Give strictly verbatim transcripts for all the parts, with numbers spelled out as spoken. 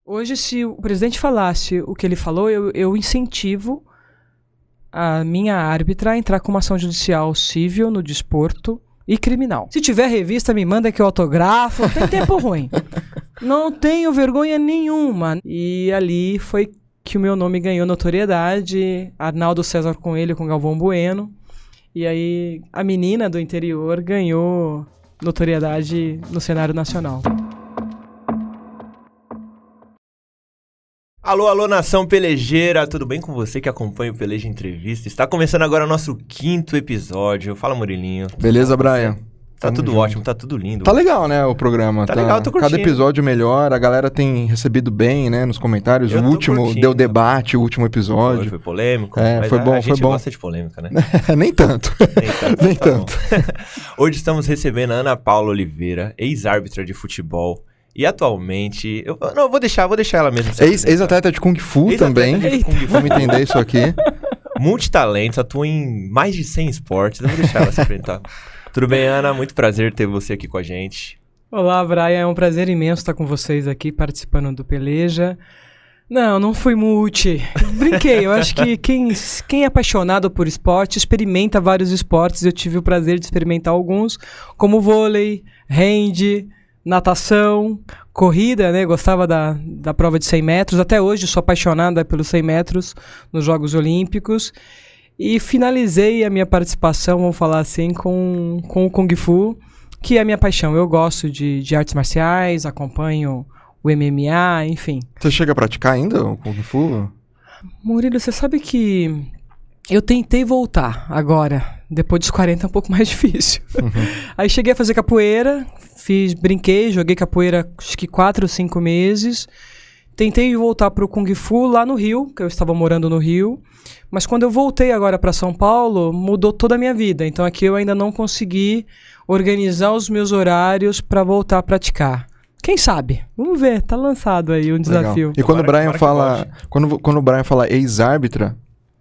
Hoje, se o presidente falasse o que ele falou, eu, eu incentivo a minha árbitra a entrar com uma ação judicial civil no desporto e criminal. Se tiver revista, me manda que eu autografo. Não tem tempo ruim. Não tenho vergonha nenhuma. E ali foi que o meu nome ganhou notoriedade. Arnaldo César Coelho com Galvão Bueno. E aí a menina do interior ganhou notoriedade no cenário nacional. Alô, alô, nação pelejeira, tudo bem com você que acompanha o Peleja Entrevista? Está começando agora o nosso quinto episódio. Fala, Murilinho. Beleza, Brian? Tá Tamo tudo junto. Ótimo, tá tudo lindo. Tá legal, né, o programa. Tá, tá legal, tô curtindo. Cada episódio melhor, a galera tem recebido bem, né, nos comentários. Eu o último curtindo. Deu debate, o último episódio. Foi, foi polêmico. É, mas foi a, bom, a foi gente bom. gosta de polêmica, né? Nem tanto. Nem tanto. Nem tá tanto. Hoje estamos recebendo a Ana Paula Oliveira, ex-árbitra de futebol. E atualmente... Eu, não, eu vou deixar, vou deixar ela mesma. Ex, ex-atleta de Kung Fu também. De Kung Fu. Vamos entender isso aqui. Multitalentos, atua em mais de cem esportes. Eu vou deixar ela se apresentar. Tudo bem, Ana? Muito prazer ter você aqui com a gente. Olá, Brian. É um prazer imenso estar com vocês aqui, participando do Peleja. Não, não fui multi. Brinquei. Eu acho que quem, quem é apaixonado por esporte experimenta vários esportes. Eu tive o prazer de experimentar alguns, como vôlei, hand, natação, corrida, né? Gostava da, da prova de cem metros. Até hoje sou apaixonada pelos cem metros nos Jogos Olímpicos. E finalizei a minha participação, vamos falar assim, com, com o Kung Fu, que é a minha paixão. Eu gosto de, de artes marciais, acompanho o M M A, enfim. Você chega a praticar ainda o Kung Fu? Murilo, você sabe que eu tentei voltar agora. Depois dos quarenta é um pouco mais difícil. Uhum. Aí cheguei a fazer capoeira, fiz, brinquei, joguei capoeira acho que quatro ou cinco meses. Tentei voltar para o Kung Fu lá no Rio, que eu estava morando no Rio. Mas quando eu voltei agora para São Paulo, mudou toda a minha vida. Então aqui eu ainda não consegui organizar os meus horários para voltar a praticar. Quem sabe? Vamos ver, tá lançado aí um desafio. Legal. E quando o Brian fala, quando, quando o Brian fala ex-árbitra,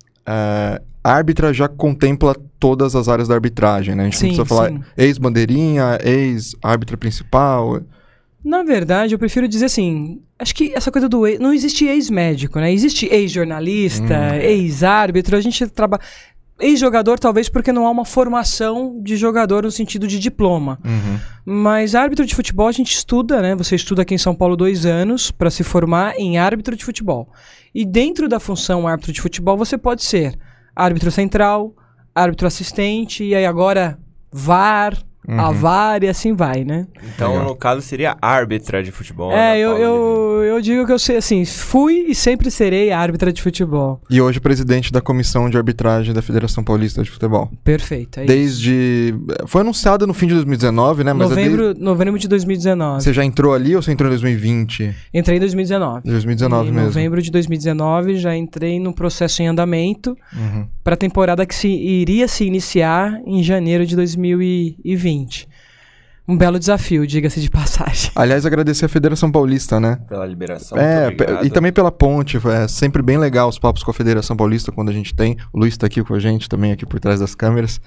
uh, a árbitra já contempla todas as áreas da arbitragem, né? A gente sim, não precisa falar sim. ex-bandeirinha, ex-árbitra principal. Na verdade, eu prefiro dizer assim, acho que essa coisa do ex, não existe ex-médico, né? Existe ex-jornalista, hum. ex-árbitro, a gente trabalha... Ex-jogador talvez porque não há uma formação de jogador no sentido de diploma. Uhum. Mas árbitro de futebol a gente estuda, né? Você estuda aqui em São Paulo dois anos para se formar em árbitro de futebol. E dentro da função árbitro de futebol você pode ser árbitro central, árbitro assistente e aí agora V A R... Uhum. A V A R e assim vai, né? Então, Legal. No caso, seria árbitra de futebol. É, eu, eu, eu digo que eu sei, assim, fui e sempre serei árbitra de futebol. E hoje presidente da Comissão de Arbitragem da Federação Paulista de Futebol. Perfeito, é Desde... Isso. Foi anunciado no fim de dois mil e dezenove, né? Mas novembro, é desde... novembro de dois mil e dezenove. Você já entrou ali ou você entrou em dois mil e vinte? Entrei em dois mil e dezenove. dois mil e dezenove em mesmo. Em novembro de dois mil e dezenove já entrei no processo em andamento uhum. para a temporada que se, iria se iniciar em janeiro de dois mil e vinte. Um belo desafio, diga-se de passagem. Aliás, agradecer a Federação Paulista, né? Pela liberação, é, e também pela ponte. É sempre bem legal os papos com a Federação Paulista quando a gente tem. O Luiz tá aqui com a gente também, aqui por trás das câmeras.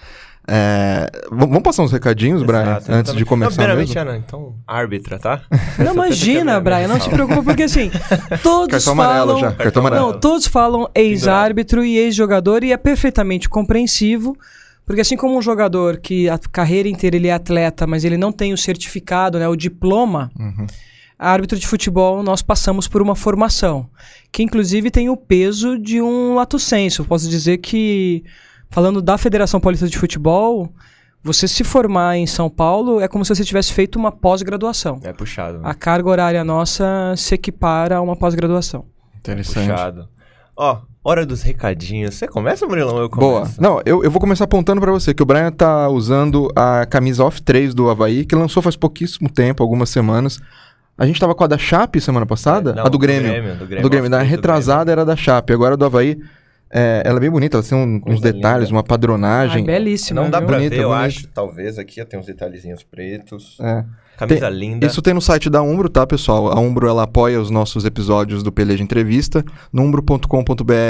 É, vamos passar uns recadinhos, Exato, Brian, antes também. de começar não, mesmo? Ana, então, árbitra, tá? Não, imagina, Brian, não se preocupa, porque assim, todos Cartão falam... amarelo já, cartão amarelo. Não, todos falam ex-árbitro e ex-jogador e é perfeitamente compreensivo. Porque assim como um jogador que a carreira inteira ele é atleta, mas ele não tem o certificado, né, o diploma, uhum. árbitro de futebol, nós passamos por uma formação, que inclusive tem o peso de um lato sensu. Posso dizer que, falando da Federação Paulista de Futebol, você se formar em São Paulo é como se você tivesse feito uma pós-graduação. É puxado. Né? A carga horária nossa se equipara a uma pós-graduação. Interessante. É puxado. Ó... Hora dos recadinhos. Você começa, Murilão, ou eu começo? Boa. Não, eu, eu vou começar apontando pra você que o Brian tá usando a camisa Off três do Avaí, que lançou faz pouquíssimo tempo, algumas semanas. A gente tava com a da Chape semana passada? É, não, a do Grêmio. Do Grêmio. Do Grêmio, do Grêmio. Da retrasada era da Chape, agora a do Avaí. É, ela é bem bonita, ela tem um, uns detalhes, linda. Uma padronagem. Ah, belíssima. Não dá viu? pra bonita, ver, eu bonita. acho. Talvez aqui tem uns detalhezinhos pretos. É. Camisa tem, linda. Isso tem no site da Umbro, tá, pessoal? A Umbro, ela apoia os nossos episódios do Peleja Entrevista. No umbro ponto com ponto b r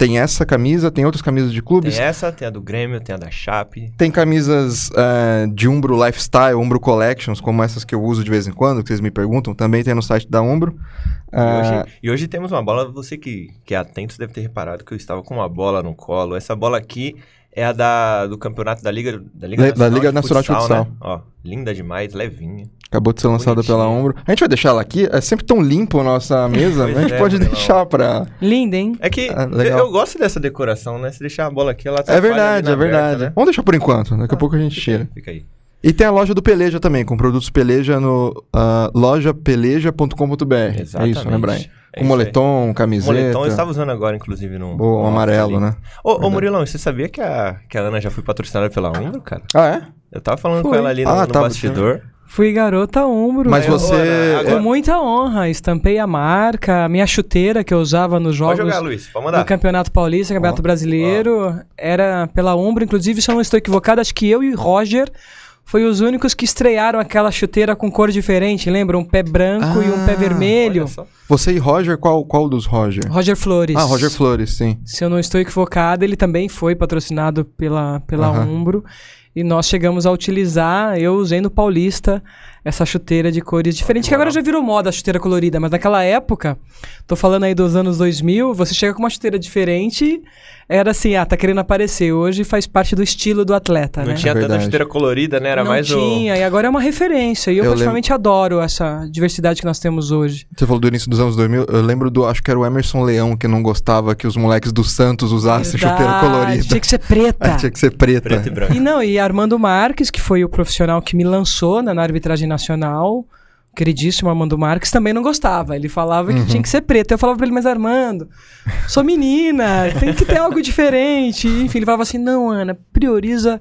tem essa camisa, tem outras camisas de clubes? Tem essa, tem a do Grêmio, tem a da Chape. Tem camisas uh, de Umbro Lifestyle, Umbro Collections, como essas que eu uso de vez em quando, que vocês me perguntam, também tem no site da Umbro. Uh... E, hoje, e hoje temos uma bola, você que, que é atento deve ter reparado que eu estava com uma bola no colo. Essa bola aqui é a da, do campeonato da Liga, da Liga Le, Nacional, da Liga de, Nacional futsal, de Futsal. Né? Ó, linda demais, levinha. Acabou de ser lançada Bonitinha. pela Umbro. A gente vai deixar ela aqui. É sempre tão limpo a nossa mesa. A gente é, pode Murilo. deixar pra... Linda, hein? É que Ah, eu, eu gosto dessa decoração, né? Se deixar a bola aqui, ela tá É verdade, é verdade. Né? Vamos deixar por enquanto. Daqui a ah, pouco a gente fica tira. Aí, fica aí. E tem a loja do Peleja também, com produtos Peleja no uh, loja peleja ponto com ponto b r. Exatamente. É isso, né, Brian? É com moletom, aí. Camiseta. Moletom eu estava usando agora, inclusive, no... O no amarelo, ali. né? Ô, ô, Murilão, você sabia que a, que a Ana já foi patrocinada pela Umbro, cara? Ah, é? Eu tava falando Foi. com ela ali no, Ah, no tá, bastidor. Fui garota Umbro. Mas né? você... Ô, Ana, agora- Com muita honra, estampei a marca, a minha chuteira que eu usava nos Pode jogos jogar, Luiz, pode do mandar. Campeonato Paulista, Campeonato Ó, Brasileiro, era pela Umbro. Inclusive, se eu não estou equivocado, acho que eu e Roger foi os únicos que estrearam aquela chuteira com cor diferente, lembra? Um pé branco e um pé Ah, vermelho. Olha só. Você e Roger, qual, qual dos Roger? Roger Flores. Ah, Roger Flores, sim. Se eu não estou equivocado, ele também foi patrocinado pela, pela Aham. Umbro. E nós chegamos a utilizar, eu usei no Paulista, essa chuteira de cores diferentes, que agora já virou moda a chuteira colorida, mas naquela época, tô falando aí dos anos dois mil, você chega com uma chuteira diferente, era assim, ah, tá querendo aparecer. Hoje faz parte do estilo do atleta, Não né? tinha É tanta verdade. chuteira colorida, né? Era Não mais tinha, e agora é uma referência. E eu, Eu praticamente adoro essa diversidade que nós temos hoje. Você falou do início dos anos dois mil, eu lembro do, acho que era o Emerson Leão que não gostava que os moleques do Santos usassem chuteira Verdade, colorida. tinha que ser preta. Ah, tinha que ser preta. o preto e branco. E não, e Armando Marques, que foi o profissional que me lançou na, na arbitragem nacional, o queridíssimo Armando Marques, também não gostava. Ele falava que Uhum. tinha que ser preto. Eu falava pra ele, mas Armando, sou menina, tem que ter algo diferente. Enfim, ele falava assim, não, Ana, prioriza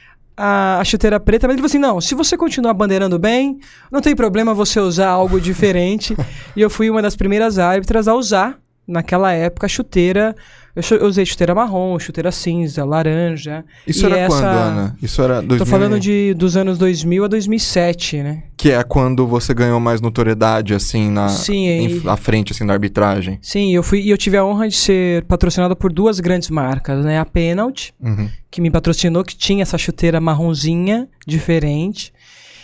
a, a chuteira preta. Mas ele falou assim, não, se você continuar bandeirando bem, não tem problema você usar algo diferente. E eu fui uma das primeiras árbitras a usar, naquela época, a chuteira... Eu chu- eu usei chuteira marrom, chuteira cinza, laranja. Isso E era essa- quando, Ana? Isso era dois mil. Tô falando de, dos anos dois mil a dois mil e sete, né? Que é quando você ganhou mais notoriedade, assim, na Sim, em- e- à frente, assim, da arbitragem. Sim, eu fui e eu tive a honra de ser patrocinado por duas grandes marcas, né? A Penalty, Uhum. que me patrocinou, que tinha essa chuteira marronzinha, diferente.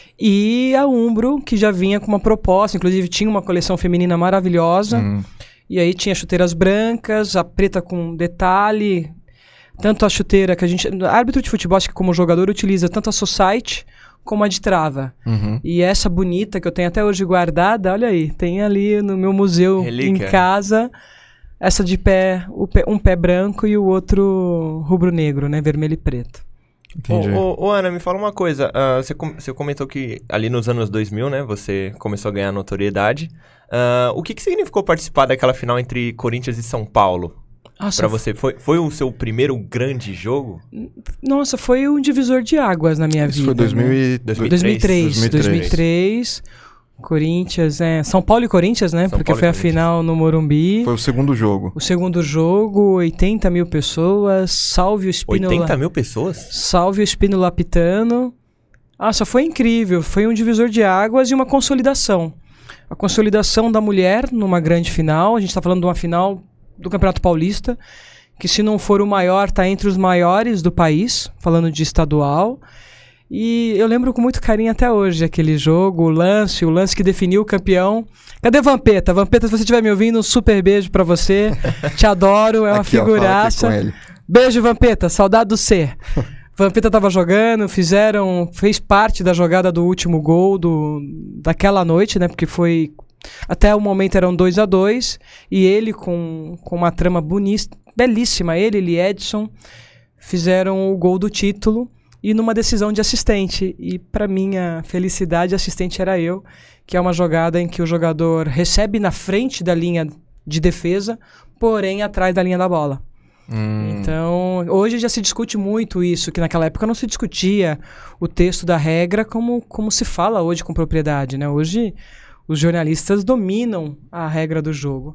E a Umbro, que já vinha com uma proposta, inclusive tinha uma coleção feminina maravilhosa. Hum. E aí tinha chuteiras brancas, a preta com detalhe, tanto a chuteira que a gente... Árbitro de futebol, acho que como jogador, utiliza tanto a Society como a de trava. Uhum. E essa bonita que eu tenho até hoje guardada, olha aí, tem ali no meu museu Relíquia. em casa, essa de pé, o pé- um pé branco e o outro rubro-negro, né, vermelho e preto. Entendi. Ô, ô, ô, Ana, me fala uma coisa. ah, você, com- você comentou que ali nos anos dois mil, né, você começou a ganhar notoriedade. Ah, o que, que significou participar daquela final entre Corinthians e São Paulo? Nossa, Pra você, foi, foi o seu primeiro grande jogo? nossa, foi um divisor de águas na minha Isso vida. foi dois mil né? e... dois mil e dois mil e três, dois mil e três. dois mil e três, Corinthians, é, São Paulo e Corinthians, né? São Porque Paulo e foi a Corinthians. final no Morumbi. Foi o segundo jogo. O segundo jogo, oitenta mil pessoas, salve o Espino... oitenta mil pessoas? Salve o Espino Lapitano. Nossa, foi incrível. Foi um divisor de águas e uma consolidação. A consolidação da mulher numa grande final. A gente está falando de uma final do Campeonato Paulista, que se não for o maior, está entre os maiores do país, falando de estadual. E eu lembro com muito carinho até hoje aquele jogo, o lance, o lance que definiu o campeão. Cadê Vampeta? Vampeta, se você estiver me ouvindo, um super beijo pra você. Te adoro, é uma Aqui, ó, fala aqui figuraça. com ele. Beijo, Vampeta, saudade do C. Vampeta tava jogando, fizeram, fez parte da jogada do último gol do, daquela noite, né? Porque foi, até o momento eram dois a dois, e ele com, com uma trama bonita, belíssima, ele, ele Edson, fizeram o gol do título, e numa decisão de assistente. E para minha felicidade, assistente era eu, que é uma jogada em que o jogador recebe na frente da linha de defesa, porém atrás da linha da bola. Hum. Então, hoje já se discute muito isso, que naquela época não se discutia o texto da regra como, como se fala hoje com propriedade, né? Hoje os jornalistas dominam a regra do jogo.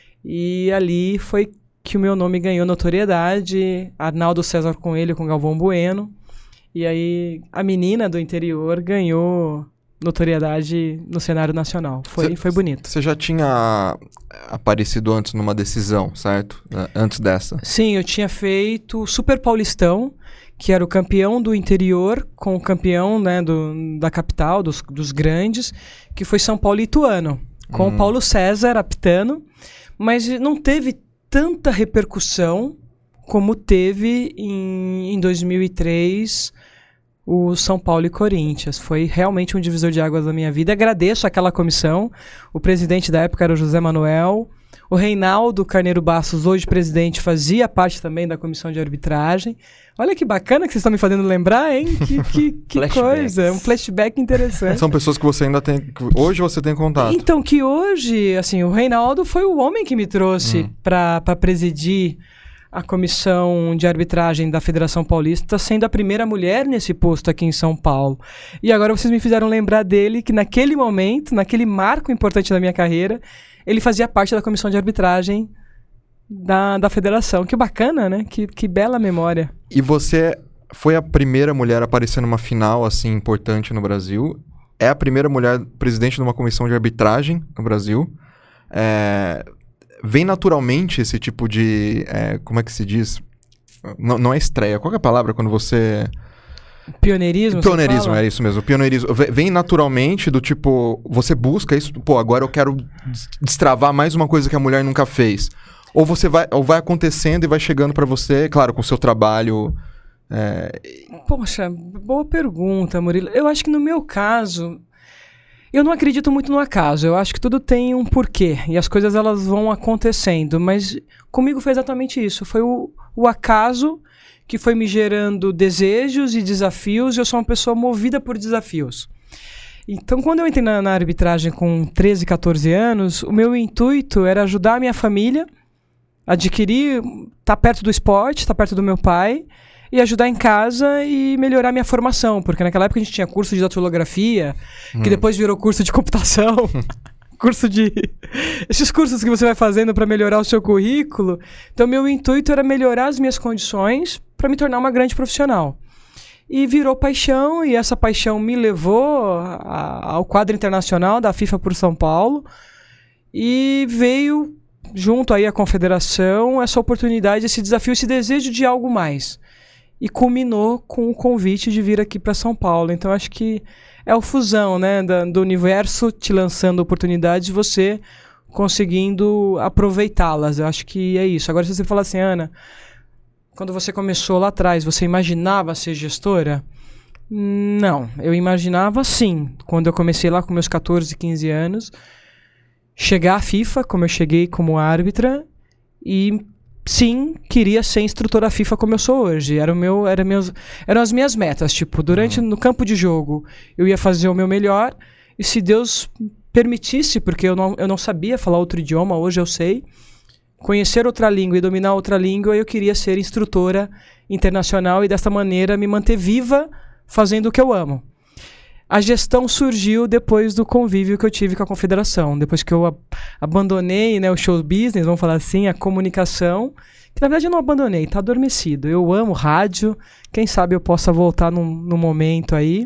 E ali foi que o meu nome ganhou notoriedade, Arnaldo César Coelho com Galvão Bueno, e aí a menina do interior ganhou notoriedade no cenário nacional. Foi, cê, foi bonito. Você já tinha aparecido antes numa decisão, certo? Antes dessa? Sim, eu tinha feito o Super Paulistão, que era o campeão do interior com o campeão, né, do, da capital, dos, dos grandes, que foi São Paulo e Ituano, com hum. o Paulo César apitando, mas não teve tanta repercussão como teve em, em dois mil e três o São Paulo e Corinthians. Foi realmente um divisor de águas da minha vida. Agradeço àquela comissão. O presidente da época era o José Manuel. O Reinaldo Carneiro Bastos, hoje presidente, fazia parte também da comissão de arbitragem. Olha que bacana que vocês estão me fazendo lembrar, hein? Que, que, que coisa, um flashback interessante. São pessoas que você ainda tem... Hoje você tem contato. Então, que hoje, assim, o Reinaldo foi o homem que me trouxe hum. para presidir a comissão de arbitragem da Federação Paulista, sendo a primeira mulher nesse posto aqui em São Paulo. E agora vocês me fizeram lembrar dele, que naquele momento, naquele marco importante da minha carreira, ele fazia parte da comissão de arbitragem da, da federação. Que bacana, né? Que, que bela memória. E você foi a primeira mulher a aparecer numa final assim importante no Brasil. É a primeira mulher presidente de uma comissão de arbitragem no Brasil. É... Vem naturalmente esse tipo de... É, como é que se diz? Não, não é estreia. Qual é a palavra quando você... Pioneirismo? Pioneirismo, é isso mesmo. Pioneirismo. Vem naturalmente do tipo... Você busca isso... Pô, agora eu quero destravar mais uma coisa que a mulher nunca fez. Ou você vai, ou vai acontecendo e vai chegando pra você, claro, com o seu trabalho... É... Poxa, boa pergunta, Murilo. Eu acho que no meu caso... Eu não acredito muito no acaso, eu acho que tudo tem um porquê, e as coisas elas vão acontecendo, mas comigo foi exatamente isso, foi o, o acaso que foi me gerando desejos e desafios, e eu sou uma pessoa movida por desafios. Então, quando eu entrei na, na arbitragem com treze, quatorze anos, o meu intuito era ajudar a minha família, adquirir, estar tá perto do esporte, estar tá perto do meu pai, e ajudar em casa e melhorar minha formação, porque naquela época a gente tinha curso de datilografia, hum. que depois virou curso de computação, curso de... esses cursos que você vai fazendo para melhorar o seu currículo. Então, meu intuito era melhorar as minhas condições para me tornar uma grande profissional. E virou paixão, e essa paixão me levou a, ao quadro internacional da FIFA por São Paulo, e veio, junto aí à confederação, essa oportunidade, esse desafio, esse desejo de algo mais. E culminou com o convite de vir aqui para São Paulo. Então, acho que é a fusão, né, da, do universo te lançando oportunidades e você conseguindo aproveitá-las. Eu acho que é isso. Agora, se você falar assim, Ana, quando você começou lá atrás, você imaginava ser gestora? Não, eu imaginava sim. Quando eu comecei lá com meus catorze, quinze anos, chegar à FIFA, como eu cheguei como árbitra, e... sim, queria ser instrutora FIFA como eu sou hoje. Era o meu, era meus, eram as minhas metas. Tipo, durante uhum. no campo de jogo, eu ia fazer o meu melhor. E se Deus permitisse, porque eu não, eu não sabia falar outro idioma, hoje eu sei, conhecer outra língua e dominar outra língua, eu queria ser instrutora internacional e dessa maneira me manter viva fazendo o que eu amo. A gestão surgiu depois do convívio que eu tive com a confederação, depois que eu ab- abandonei, né, o show business, vamos falar assim, a comunicação, que na verdade eu não abandonei, está adormecido. Eu amo rádio, quem sabe eu possa voltar num, num momento aí.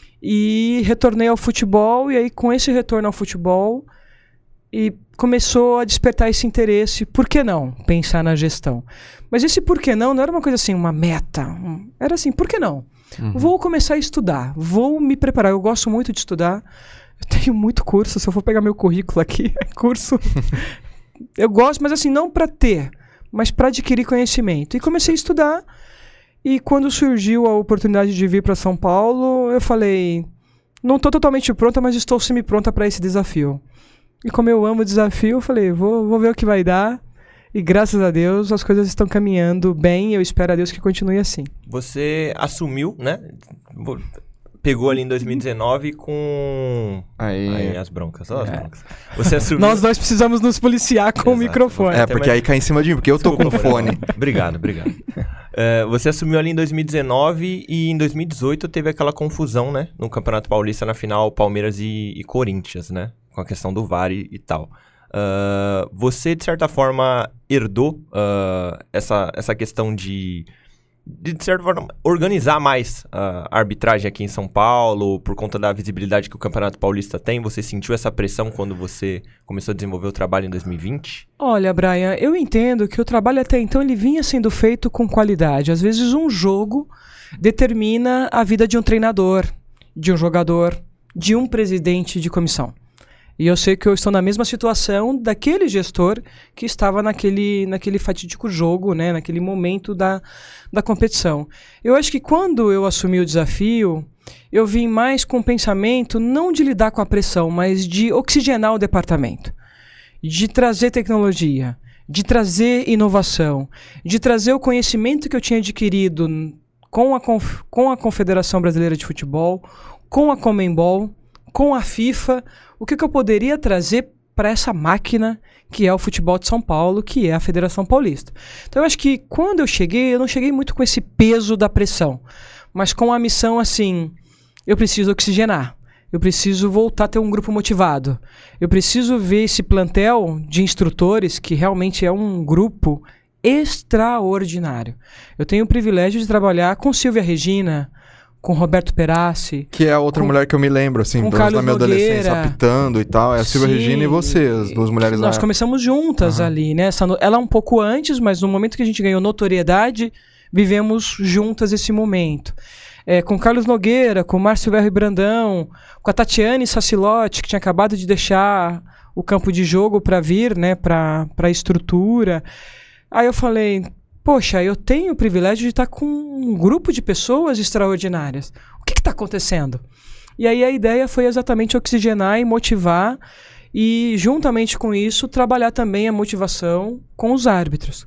E retornei ao futebol, e aí com esse retorno ao futebol, e começou a despertar esse interesse, por que não pensar na gestão? Mas esse por que não não era uma coisa assim, uma meta, um, era assim, por que não? Uhum. Vou começar a estudar, vou me preparar. Eu gosto muito de estudar, eu tenho muito curso. Se eu for pegar meu currículo aqui, é curso. Eu gosto, mas assim, não para ter, mas para adquirir conhecimento. E comecei a estudar, e quando surgiu a oportunidade de vir para São Paulo, eu falei, não estou totalmente pronta, mas estou semi-pronta para esse desafio. E como eu amo o desafio, eu falei, vou, vou ver o que vai dar. E graças a Deus as coisas estão caminhando bem, eu espero a Deus que continue assim. Você assumiu, né? Pegou ali em dois mil e dezenove com... Aí, aí as broncas, ó, as é. broncas. Você assumiu... Nós dois precisamos nos policiar com Exato. o microfone. É, porque mais... aí cai em cima de mim, porque eu Desculpa, tô com fone. Obrigado, obrigado. uh, você assumiu ali em dois mil e dezenove e em dois mil e dezoito teve aquela confusão, né? No Campeonato Paulista, na final, Palmeiras e, e Corinthians, né? Com a questão do V A R e, e tal. Uh, você, de certa forma, herdou uh, essa, essa questão de, de certa forma, organizar mais a arbitragem aqui em São Paulo, por conta da visibilidade que o Campeonato Paulista tem? Você sentiu essa pressão quando você começou a desenvolver o trabalho em dois mil e vinte? Olha, Brian, eu entendo que o trabalho até então ele vinha sendo feito com qualidade. Às vezes um jogo determina a vida de um treinador, de um jogador, de um presidente de comissão. E eu sei que eu estou na mesma situação daquele gestor que estava naquele, naquele fatídico jogo, né, naquele momento da, da competição. Eu acho que quando eu assumi o desafio, eu vim mais com o pensamento não de lidar com a pressão, mas de oxigenar o departamento, de trazer tecnologia, de trazer inovação, de trazer o conhecimento que eu tinha adquirido com a, Conf- com a Confederação Brasileira de Futebol, com a Conmebol, com a FIFA, o que, que eu poderia trazer para essa máquina que é o futebol de São Paulo, que é a Federação Paulista. Então eu acho que quando eu cheguei, eu não cheguei muito com esse peso da pressão, mas com a missão assim, eu preciso oxigenar, eu preciso voltar a ter um grupo motivado, eu preciso ver esse plantel de instrutores que realmente é um grupo extraordinário. Eu tenho o privilégio de trabalhar com Silvia Regina, com Roberto Perassi. Que é a outra com, mulher que eu me lembro, assim, pelo menos na minha adolescência, apitando e tal. É a Silvia Regina e você, as duas mulheres lá. Nós começamos juntas uhum. ali, né? Essa, ela um pouco antes, mas no momento que a gente ganhou notoriedade, vivemos juntas esse momento. É, com Carlos Nogueira, com Márcio Verri Brandão, com a Tatiane Sacilotti, que tinha acabado de deixar o campo de jogo para vir, né, para a estrutura. Aí eu falei... Poxa, eu tenho o privilégio de estar com um grupo de pessoas extraordinárias. O que está acontecendo? E aí a ideia foi exatamente oxigenar e motivar e, juntamente com isso, trabalhar também a motivação com os árbitros.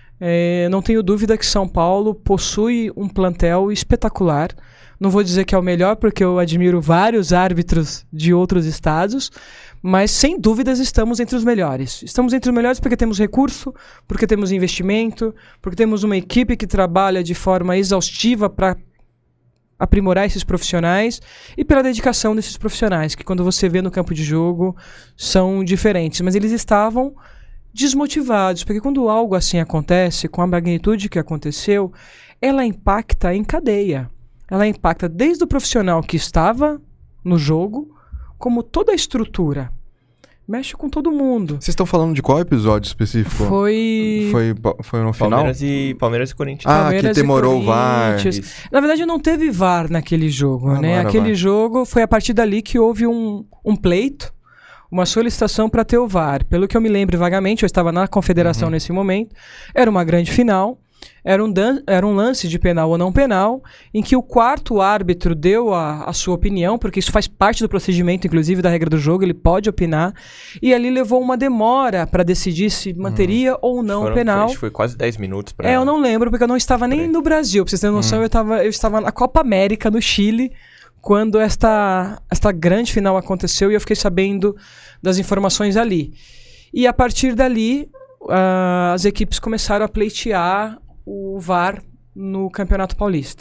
É, não tenho dúvida que São Paulo possui um plantel espetacular. Não vou dizer que é o melhor, porque eu admiro vários árbitros de outros estados, mas sem dúvidas estamos entre os melhores. Estamos entre os melhores porque temos recurso, porque temos investimento, porque temos uma equipe que trabalha de forma exaustiva para aprimorar esses profissionais e pela dedicação desses profissionais, que quando você vê no campo de jogo são diferentes. Mas eles estavam desmotivados, porque quando algo assim acontece, com a magnitude que aconteceu, ela impacta em cadeia. Ela impacta desde o profissional que estava no jogo, como toda a estrutura. Mexe com todo mundo. Vocês estão falando de qual episódio específico? Foi... Foi, foi no final? Palmeiras e, Palmeiras e Corinthians. Ah, Palmeiras que demorou o V A R. Na verdade, não teve V A R naquele jogo, ah, né? Aquele V A R. jogo foi a partir dali que houve um, um pleito, uma solicitação para ter o V A R. Pelo que eu me lembro vagamente, eu estava na confederação uhum. nesse momento, era uma grande final, era um, dan- era um lance de penal ou não penal, em que o quarto árbitro deu a, a sua opinião, porque isso faz parte do procedimento, inclusive da regra do jogo, ele pode opinar, e ali levou uma demora para decidir se manteria uhum. ou não Foram, o penal. Foi, acho que foi quase dez minutos para... É, eu não lembro, porque eu não estava nem no Brasil, pra vocês terem noção, uhum. eu, tava, eu estava na Copa América, no Chile, quando esta, esta grande final aconteceu, e eu fiquei sabendo das informações ali. E a partir dali, uh, as equipes começaram a pleitear o V A R no Campeonato Paulista.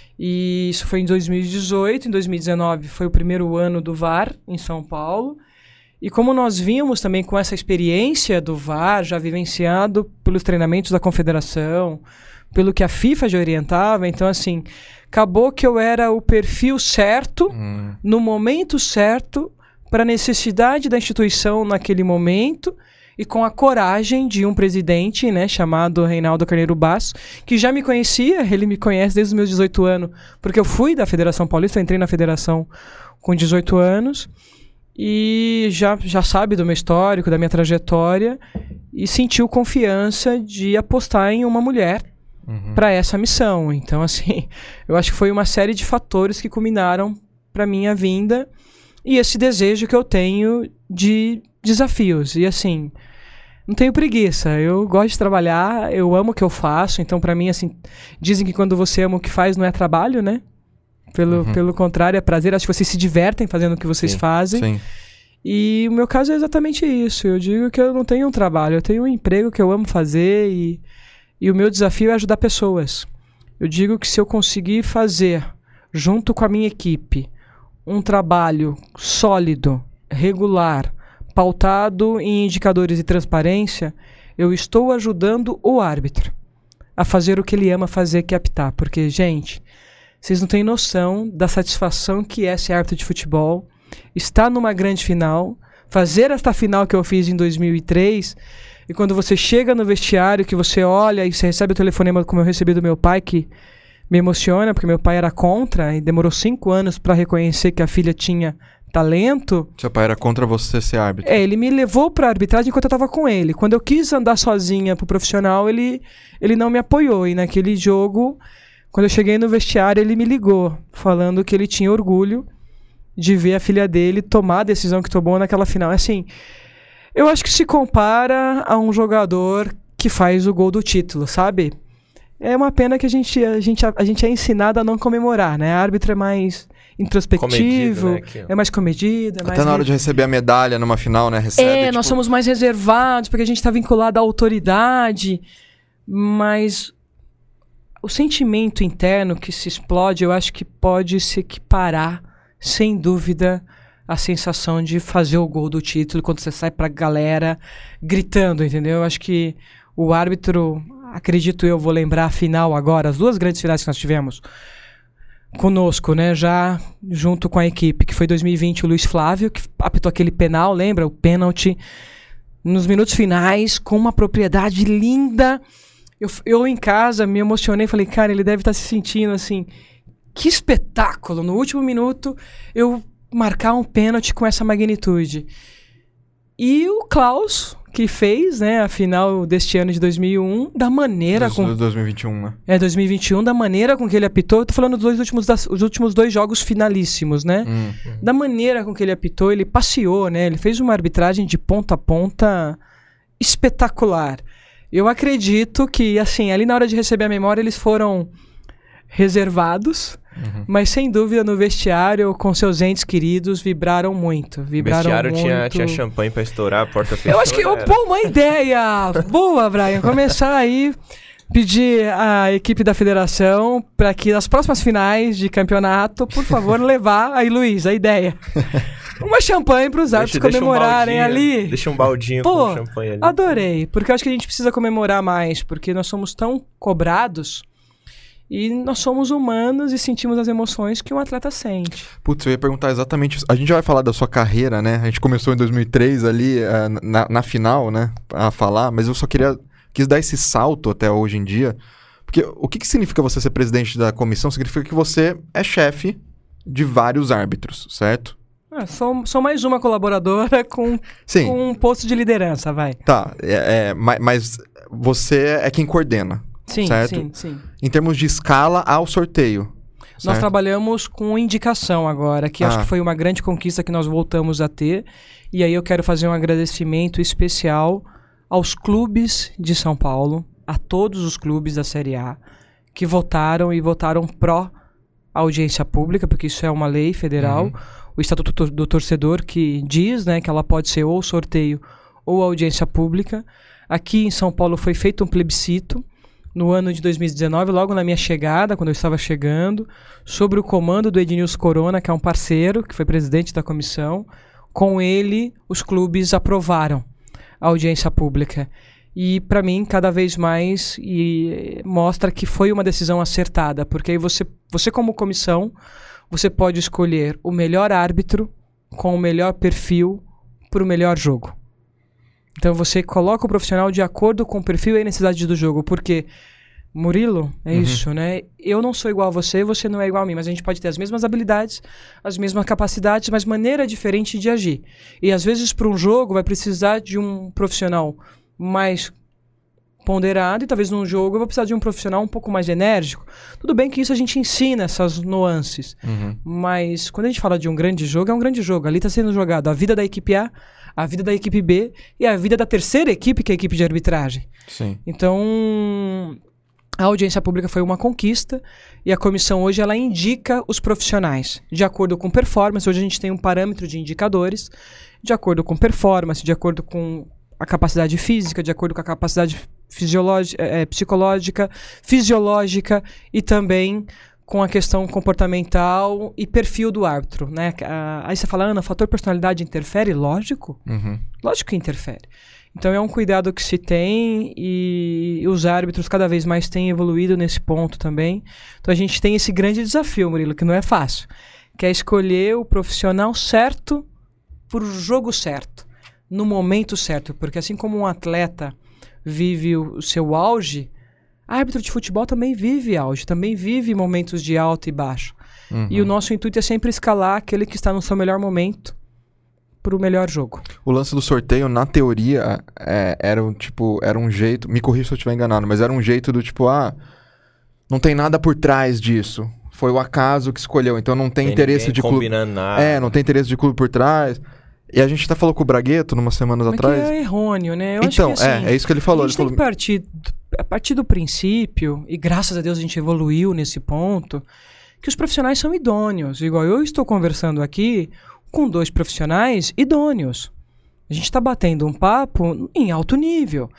E isso foi em dois mil e dezoito, em dois mil e dezenove foi o primeiro ano do V A R em São Paulo. E como nós vínhamos também com essa experiência do V A R, já vivenciado pelos treinamentos da Confederação, pelo que a FIFA já orientava, então assim, acabou que eu era o perfil certo, hum. no momento certo, para a necessidade da instituição naquele momento, e com a coragem de um presidente, né, chamado Reinaldo Carneiro Basso, que já me conhecia, ele me conhece desde os meus dezoito anos, porque eu fui da Federação Paulista, eu entrei na federação com dezoito anos, e já, já sabe do meu histórico, da minha trajetória, e sentiu confiança de apostar em uma mulher uhum. para essa missão. Então, assim, eu acho que foi uma série de fatores que culminaram para minha vinda, e esse desejo que eu tenho de desafios. E assim, não tenho preguiça, eu gosto de trabalhar, eu amo o que eu faço, então pra mim, assim, dizem que quando você ama o que faz não é trabalho, né? Pelo, uhum. pelo contrário, é prazer, acho que vocês se divertem fazendo o que vocês sim, fazem. Sim. E o meu caso é exatamente isso, eu digo que eu não tenho um trabalho, eu tenho um emprego que eu amo fazer e, e o meu desafio é ajudar pessoas. Eu digo que se eu conseguir fazer, junto com a minha equipe, um trabalho sólido, regular, pautado em indicadores de transparência, eu estou ajudando o árbitro. a fazer o que ele ama fazer, que é apitar. Porque, gente, vocês não têm noção da satisfação que é ser árbitro de futebol, estar numa grande final, fazer esta final que eu fiz em dois mil e três, e quando você chega no vestiário, que você olha e você recebe o telefonema como eu recebi do meu pai, que me emociona, porque meu pai era contra e demorou cinco anos para reconhecer que a filha tinha talento. Seu pai era contra você ser árbitro? É, ele me levou pra arbitragem enquanto eu tava com ele. Quando eu quis andar sozinha pro profissional, ele, ele não me apoiou. E naquele jogo, quando eu cheguei no vestiário, ele me ligou, falando que ele tinha orgulho de ver a filha dele tomar a decisão que tomou naquela final. Assim, eu acho que se compara a um jogador que faz o gol do título, sabe? É uma pena que a gente, a gente, a, a gente é ensinado a não comemorar, né? A árbitro é mais introspectivo, comedido, né? É mais comedido. É mais Até na hora de receber a medalha numa final, né? Recebe, é, tipo... nós somos mais reservados, porque a gente está vinculado à autoridade, mas o sentimento interno que se explode, eu acho que pode se equiparar, sem dúvida, a sensação de fazer o gol do título quando você sai pra galera gritando, entendeu? Eu acho que o árbitro, acredito eu, vou lembrar a final agora, as duas grandes finais que nós tivemos conosco, né, já junto com a equipe, que foi dois mil e vinte o Luiz Flávio, que apitou aquele penal, lembra? O pênalti nos minutos finais, com uma propriedade linda. Eu, eu em casa me emocionei, falei, cara, ele deve estar se sentindo assim, que espetáculo, no último minuto eu marcar um pênalti com essa magnitude. E o Klaus, que fez, né, a final deste ano de dois mil e um, da maneira Dos, com... dois mil e vinte e um, né? É, dois mil e vinte e um, da maneira com que ele apitou. Eu tô falando dos dois últimos, das, os últimos dois jogos finalíssimos, né? Hum, hum. Da maneira com que ele apitou, ele passeou, né? Ele fez uma arbitragem de ponta a ponta espetacular. Eu acredito que, assim, ali na hora de receber a memória, eles foram reservados, uhum. mas sem dúvida no vestiário, com seus entes queridos, vibraram muito. Vibraram no vestiário muito. Tinha, tinha champanhe pra estourar, a porta fechada. Eu acho que, era. pô, uma ideia! Boa, Brian. Começar aí, pedir à equipe da federação para que nas próximas finais de campeonato, por favor, levar aí, Luiz, a ideia. Uma champanhe para os árbitros comemorarem um ali. Deixa um baldinho Pô, com champanhe ali. Adorei, porque eu acho que a gente precisa comemorar mais, porque nós somos tão cobrados e nós somos humanos e sentimos as emoções que um atleta sente. Putz, eu ia perguntar exatamente isso. A gente já vai falar da sua carreira, né? A gente começou em dois mil e três ali, uh, na, na final, né? A falar, mas eu só queria... Quis dar esse salto até hoje em dia. Porque o que, que significa você ser presidente da comissão? Significa que você é chefe de vários árbitros, certo? Ah, sou, sou mais uma colaboradora com, com um posto de liderança, vai. Tá, é, é, mas, mas você é quem coordena, sim, certo? Sim, sim. Em termos de escala ao sorteio. Nós certo? trabalhamos com indicação agora, que ah. acho que foi uma grande conquista que nós voltamos a ter. E aí eu quero fazer um agradecimento especial aos clubes de São Paulo, a todos os clubes da Série A, que votaram e votaram pró audiência pública, porque isso é uma lei federal. Uhum. O Estatuto do Torcedor, que diz, né, que ela pode ser ou sorteio ou audiência pública. Aqui em São Paulo foi feito um plebiscito no ano de dois mil e dezenove, logo na minha chegada, quando eu estava chegando, sobre o comando do Ednilson Corona, que é um parceiro, que foi presidente da comissão. Com ele, os clubes aprovaram a audiência pública. E, para mim, cada vez mais e mostra que foi uma decisão acertada, porque aí você, você como comissão, você pode escolher o melhor árbitro com o melhor perfil para o melhor jogo. Então você coloca o profissional de acordo com o perfil e a necessidade do jogo, porque, Murilo, é uhum. isso, né? Eu não sou igual a você, você não é igual a mim, mas a gente pode ter as mesmas habilidades, as mesmas capacidades, mas maneira diferente de agir. E às vezes para um jogo vai precisar de um profissional mais ponderado e talvez num jogo eu vou precisar de um profissional um pouco mais enérgico. Tudo bem que isso a gente ensina, essas nuances, uhum. mas quando a gente fala de um grande jogo, é um grande jogo. Ali está sendo jogado a vida da equipe A, a vida da equipe B e a vida da terceira equipe, que é a equipe de arbitragem. Sim. Então, a audiência pública foi uma conquista e a comissão hoje ela indica os profissionais de acordo com performance. Hoje a gente tem um parâmetro de indicadores de acordo com performance, de acordo com a capacidade física, de acordo com a capacidade fisiológica, é, psicológica, fisiológica e também com a questão comportamental e perfil do árbitro, né? Ah, aí você fala, Ana, fator personalidade interfere? Lógico. Uhum. Lógico que interfere. Então é um cuidado que se tem e os árbitros cada vez mais têm evoluído nesse ponto também. Então a gente tem esse grande desafio, Murilo, que não é fácil, que é escolher o profissional certo por jogo certo, no momento certo. Porque assim como um atleta vive o, o seu auge, árbitro de futebol também vive auge, também vive momentos de alto e baixo. Uhum. E o nosso intuito é sempre escalar aquele que está no seu melhor momento para o melhor jogo. O lance do sorteio, na teoria, é, era, um, tipo, era um jeito... Me corrija se eu estiver enganado, mas era um jeito do tipo, ah, não tem nada por trás disso. Foi o acaso que escolheu, então não tem, tem interesse de clube... combinando nada. É, não tem interesse de clube por trás. E a gente até falou com o Bragueto, umas semanas mas atrás. Que é errôneo, né? Eu então, acho que, assim, é, é isso que ele falou. A gente ele tem falou... que partir, a partir do princípio, e graças a Deus a gente evoluiu nesse ponto, que os profissionais são idôneos. Igual eu estou conversando aqui com dois profissionais idôneos. A gente está batendo um papo em alto nível.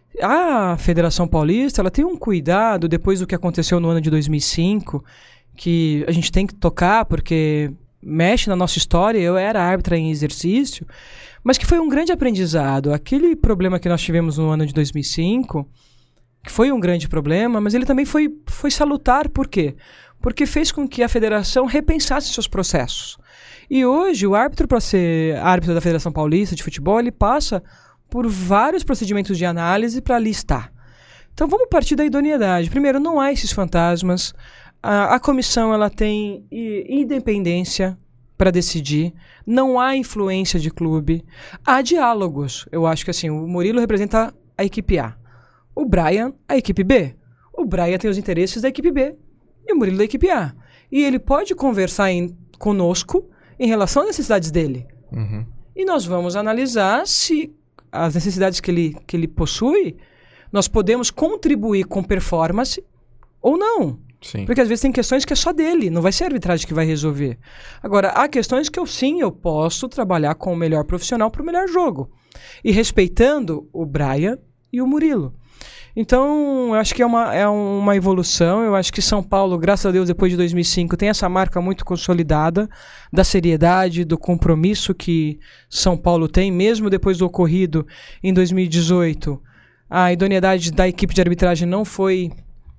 A Federação Paulista, ela tem um cuidado, depois do que aconteceu no ano de dois mil e cinco, que a gente tem que tocar, porque mexe na nossa história. Eu era árbitra em exercício, mas que foi um grande aprendizado. Aquele problema que nós tivemos no ano de dois mil e cinco, que foi um grande problema, mas ele também foi, foi salutar. Por quê? Porque fez com que a federação repensasse seus processos. E hoje, o árbitro, para ser árbitro da Federação Paulista de Futebol, ele passa por vários procedimentos de análise para listar. Então, vamos partir da idoneidade. Primeiro, não há esses fantasmas. A, a comissão ela tem independência para decidir. Não há influência de clube. Há diálogos. Eu acho que assim, o Murilo representa a equipe A. O Brian, a equipe B. O Brian tem os interesses da equipe B. E o Murilo da equipe A. E ele pode conversar em, conosco em relação às necessidades dele. Uhum. E nós vamos analisar se as necessidades que ele, que ele possui, nós podemos contribuir com performance ou não. Sim. Porque às vezes tem questões que é só dele, não vai ser a arbitragem que vai resolver. Agora, há questões que eu sim, eu posso trabalhar com o melhor profissional para o melhor jogo. E respeitando o Brian e o Murilo. Então, eu acho que é uma, é uma evolução. Eu acho que São Paulo, graças a Deus, depois de dois mil e cinco, tem essa marca muito consolidada da seriedade, do compromisso que São Paulo tem, mesmo depois do ocorrido em dois mil e dezoito. A idoneidade da equipe de arbitragem não foi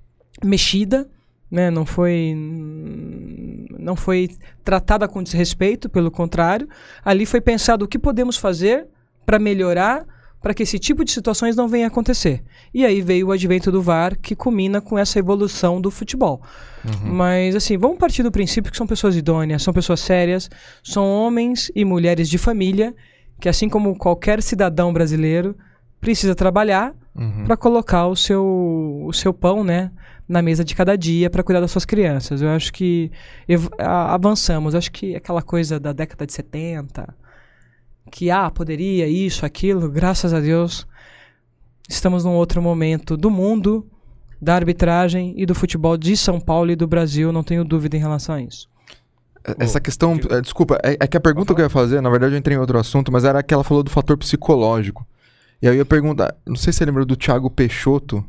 mexida, né? não, foi, não foi tratada com desrespeito, pelo contrário. Ali foi pensado o que podemos fazer para melhorar, para que esse tipo de situações não venha a acontecer. E aí veio o advento do V A R, que culmina com essa evolução do futebol. Uhum. Mas, assim, vamos partir do princípio que são pessoas idôneas, são pessoas sérias, são homens e mulheres de família, que assim como qualquer cidadão brasileiro, precisa trabalhar uhum. para colocar o seu, o seu pão, né, na mesa de cada dia para cuidar das suas crianças. Eu acho que ev- a- avançamos. Eu acho que aquela coisa da década de setenta... que, ah, poderia, isso, aquilo, graças a Deus, estamos num outro momento do mundo, da arbitragem e do futebol de São Paulo e do Brasil, não tenho dúvida em relação a isso. Essa questão, é, desculpa, é, é que a pergunta que eu ia fazer, na verdade eu entrei em outro assunto, mas era que ela falou do fator psicológico. E aí eu ia perguntar, não sei se você lembra do Thiago Peixoto,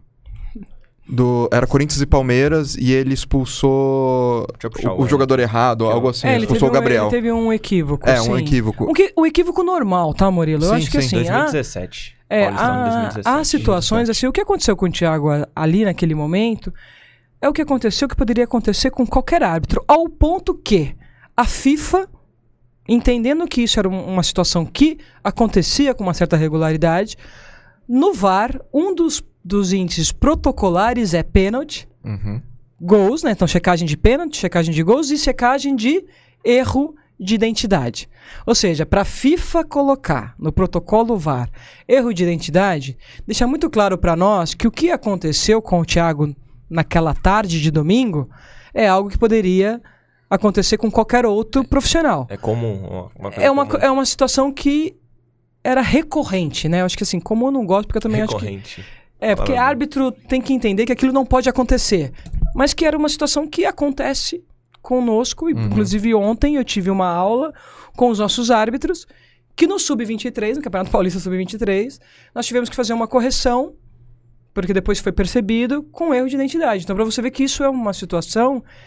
do, era Corinthians e Palmeiras, e ele expulsou o, o jogador errado, ou algo assim, é, ele expulsou teve o Gabriel. Um, ele teve um equívoco, É, sim. um equívoco. Um, que, um equívoco normal, tá, Murilo? Eu Sim, acho que sim. assim... dois mil e dezessete. Há, é, Paulistão há, dois mil e dezessete. há situações, assim, o que aconteceu com o Thiago ali naquele momento é o que aconteceu, que poderia acontecer com qualquer árbitro, ao ponto que a FIFA, entendendo que isso era uma situação que acontecia com uma certa regularidade, no V A R, um dos dos índices protocolares é pênalti, uhum. gols, né? Então checagem de pênalti, checagem de gols e checagem de erro de identidade. Ou seja, para a FIFA colocar no protocolo V A R erro de identidade, deixa muito claro para nós que o que aconteceu com o Thiago naquela tarde de domingo é algo que poderia acontecer com qualquer outro profissional. É comum. Uma, uma coisa é, uma, comum. é uma situação que era recorrente, né? Eu acho que assim, como eu não gosto, porque eu também recorrente. acho que... É, porque Fala, árbitro tem que entender que aquilo não pode acontecer. Mas que era uma situação que acontece conosco. Uhum. Inclusive ontem eu tive uma aula com os nossos árbitros, que no sub vinte e três, no Campeonato Paulista sub vinte e três, nós tivemos que fazer uma correção, porque depois foi percebido, com erro de identidade. Então, para você ver que isso é uma situação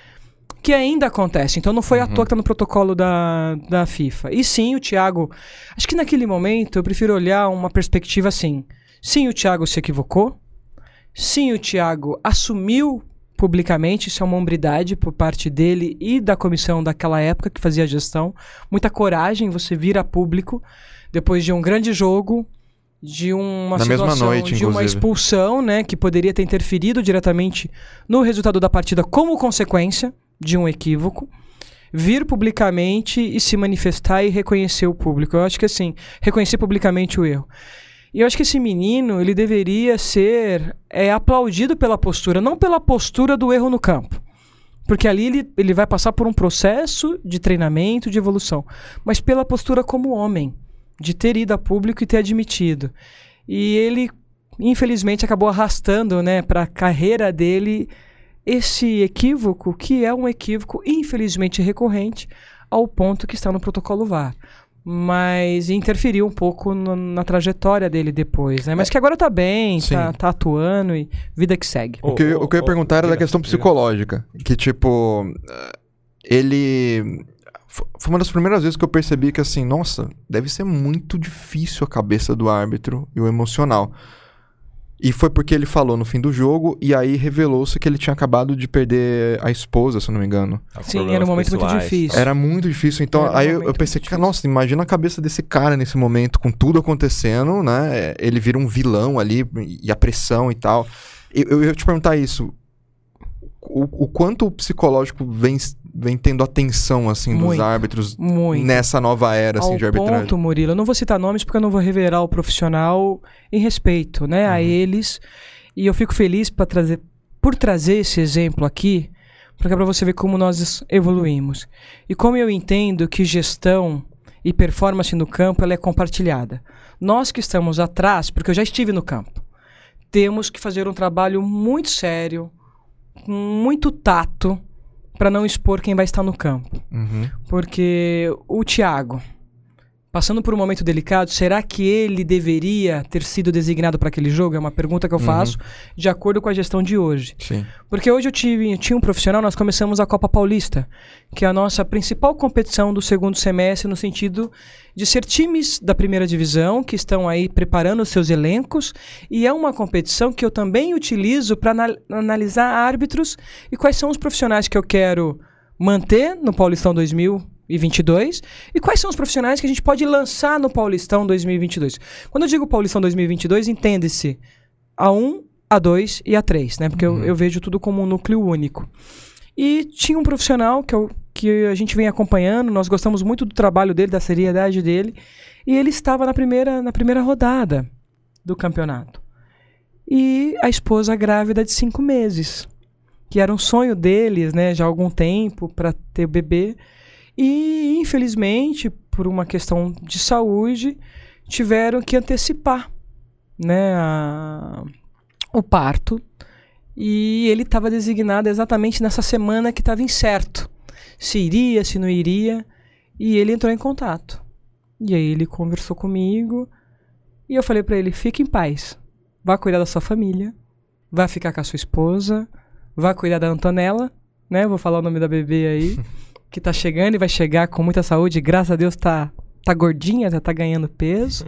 que ainda acontece. Então não foi Uhum. à toa que tá no protocolo da, da FIFA. E sim, o Thiago... Acho que naquele momento eu prefiro olhar uma perspectiva assim. Sim, o Thiago se equivocou. Sim, o Thiago assumiu publicamente, isso é uma hombridade por parte dele e da comissão daquela época que fazia a gestão. Muita coragem, você vir a público depois de um grande jogo, de uma Na mesma situação, noite, de uma inclusive. expulsão, né, que poderia ter interferido diretamente no resultado da partida como consequência de um equívoco, vir publicamente e se manifestar e reconhecer o público. Eu acho que assim, reconhecer publicamente o erro. E eu acho que esse menino, ele deveria ser é, aplaudido pela postura, não pela postura do erro no campo. Porque ali ele, ele vai passar por um processo de treinamento, de evolução. Mas pela postura como homem, de ter ido a público e ter admitido. E ele, infelizmente, acabou arrastando, né, para a carreira dele esse equívoco, que é um equívoco, infelizmente, recorrente, ao ponto que está no protocolo V A R. Mas interferiu um pouco no, na trajetória dele depois, né? Mas que agora tá bem, tá, tá atuando e vida que segue. O que, o que eu ia perguntar era da questão psicológica. Que, tipo, ele... Foi uma das primeiras vezes que eu percebi que, assim, nossa, deve ser muito difícil a cabeça do árbitro e o emocional. E foi porque ele falou no fim do jogo, e aí revelou-se que ele tinha acabado de perder a esposa, se eu não me engano. Sim, era um momento muito difícil. Era muito difícil. Então, Era um aí eu, momento eu pensei, muito que, nossa, imagina a cabeça desse cara nesse momento, com tudo acontecendo, né? Ele vira um vilão ali, e a pressão e tal. Eu, eu ia te perguntar isso. O, o quanto o psicológico vem, vem tendo atenção, assim, dos Muito, árbitros muito. nessa nova era, assim, Ao de arbitragem? ponto, Murilo, eu não vou citar nomes porque eu não vou revelar o profissional em respeito, né, Uhum. a eles. E eu fico feliz pra trazer, por trazer esse exemplo aqui, porque é pra você ver como nós evoluímos. E como eu entendo que gestão e performance no campo ela é compartilhada. Nós que estamos atrás, porque eu já estive no campo, temos que fazer um trabalho muito sério, com muito tato, para não expor quem vai estar no campo. Uhum. Porque o Thiago, passando por um momento delicado, será que ele deveria ter sido designado para aquele jogo? É uma pergunta que eu faço de acordo com a gestão de hoje. Sim. Porque hoje eu tive, tinha um profissional, nós começamos a Copa Paulista, que é a nossa principal competição do segundo semestre, no sentido de ser times da primeira divisão, que estão aí preparando os seus elencos, e é uma competição que eu também utilizo para anal- analisar árbitros e quais são os profissionais que eu quero manter no Paulistão dois mil e vinte e dois e quais são os profissionais que a gente pode lançar no Paulistão dois mil e vinte e dois. Quando eu digo Paulistão dois mil e vinte e dois, entende-se A um, A dois e A três, né? Porque uhum. eu, eu vejo tudo como um núcleo único. E tinha um profissional que, eu, que a gente vem acompanhando, nós gostamos muito do trabalho dele, da seriedade dele, e ele estava na primeira, na primeira rodada do campeonato. E a esposa grávida de cinco meses, que era um sonho deles, né, já há algum tempo, para ter bebê. E, infelizmente, por uma questão de saúde, tiveram que antecipar, né, a, o parto. E ele estava designado exatamente nessa semana que estava incerto. Se iria, se não iria. E ele entrou em contato. E aí ele conversou comigo. E eu falei para ele, fique em paz. Vá cuidar da sua família. Vá ficar com a sua esposa. Vá cuidar da Antonella, né? Vou falar o nome da bebê aí. Que tá chegando e vai chegar com muita saúde. Graças a Deus tá, tá gordinha, já tá ganhando peso.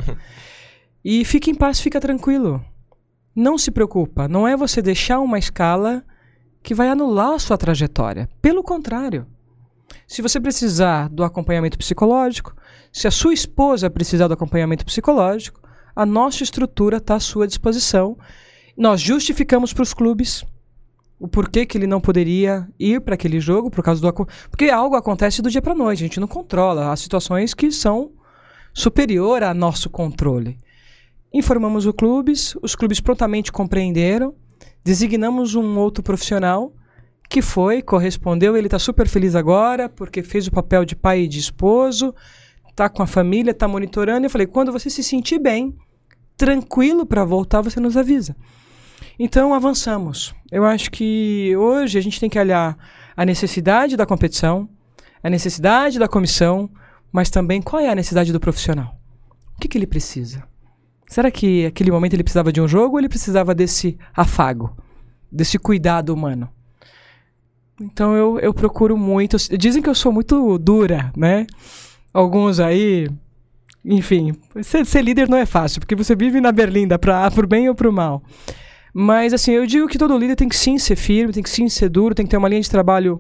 E fique em paz, fica tranquilo. Não se preocupa. Não é você deixar uma escala que vai anular a sua trajetória. Pelo contrário. Se você precisar do acompanhamento psicológico, se a sua esposa precisar do acompanhamento psicológico, a nossa estrutura está à sua disposição. Nós justificamos para os clubes o porquê que ele não poderia ir para aquele jogo, por causa do porque algo acontece do dia para a noite, a gente não controla. Há situações que são superior a nosso controle. Informamos os clubes, os clubes prontamente compreenderam, designamos um outro profissional que foi, correspondeu, ele está super feliz agora, porque fez o papel de pai e de esposo, está com a família, está monitorando. Eu falei, quando você se sentir bem, tranquilo para voltar, você nos avisa. Então, avançamos. Eu acho que hoje a gente tem que olhar a necessidade da competição, a necessidade da comissão, mas também qual é a necessidade do profissional. O que, que ele precisa? Será que naquele momento ele precisava de um jogo ou ele precisava desse afago, desse cuidado humano? Então eu, eu procuro muito. Dizem que eu sou muito dura, né? Alguns aí... Enfim, ser, ser líder não é fácil, porque você vive na berlinda, pra, pro bem ou pro mal. Mas assim, eu digo que todo líder tem que sim ser firme, tem que sim ser duro, tem que ter uma linha de trabalho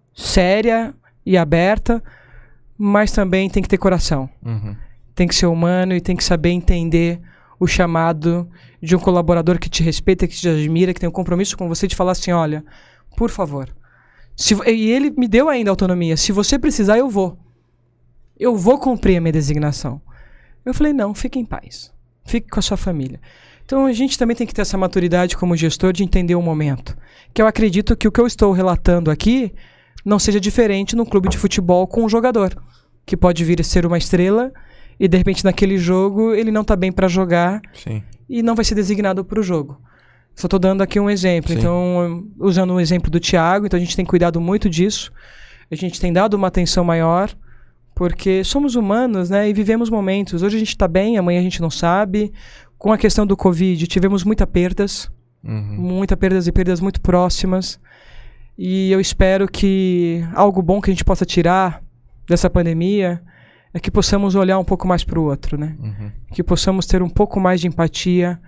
séria e aberta, mas também tem que ter coração. Uhum. Tem que ser humano e tem que saber entender o chamado de um colaborador que te respeita, que te admira, que tem um compromisso com você de falar assim, olha, por favor. Se, e ele me deu ainda autonomia. Se você precisar, eu vou. Eu vou cumprir a minha designação. Eu falei, não, fique em paz. Fique com a sua família. Então a gente também tem que ter essa maturidade como gestor de entender o momento. Que eu acredito que o que eu estou relatando aqui não seja diferente no clube de futebol com um jogador. Que pode vir a ser uma estrela e de repente naquele jogo ele não está bem para jogar. Sim. E não vai ser designado para o jogo. Só estou dando aqui um exemplo. Sim. Então, usando um exemplo do Thiago, então a gente tem cuidado muito disso. A gente tem dado uma atenção maior. Porque somos humanos, né? E vivemos momentos. Hoje a gente está bem, amanhã a gente não sabe. Com a questão do Covid, tivemos muitas perdas. Uhum. Muitas perdas e perdas muito próximas. E eu espero que algo bom que a gente possa tirar dessa pandemia é que possamos olhar um pouco mais para o outro, né? Uhum. Que possamos ter um pouco mais de empatia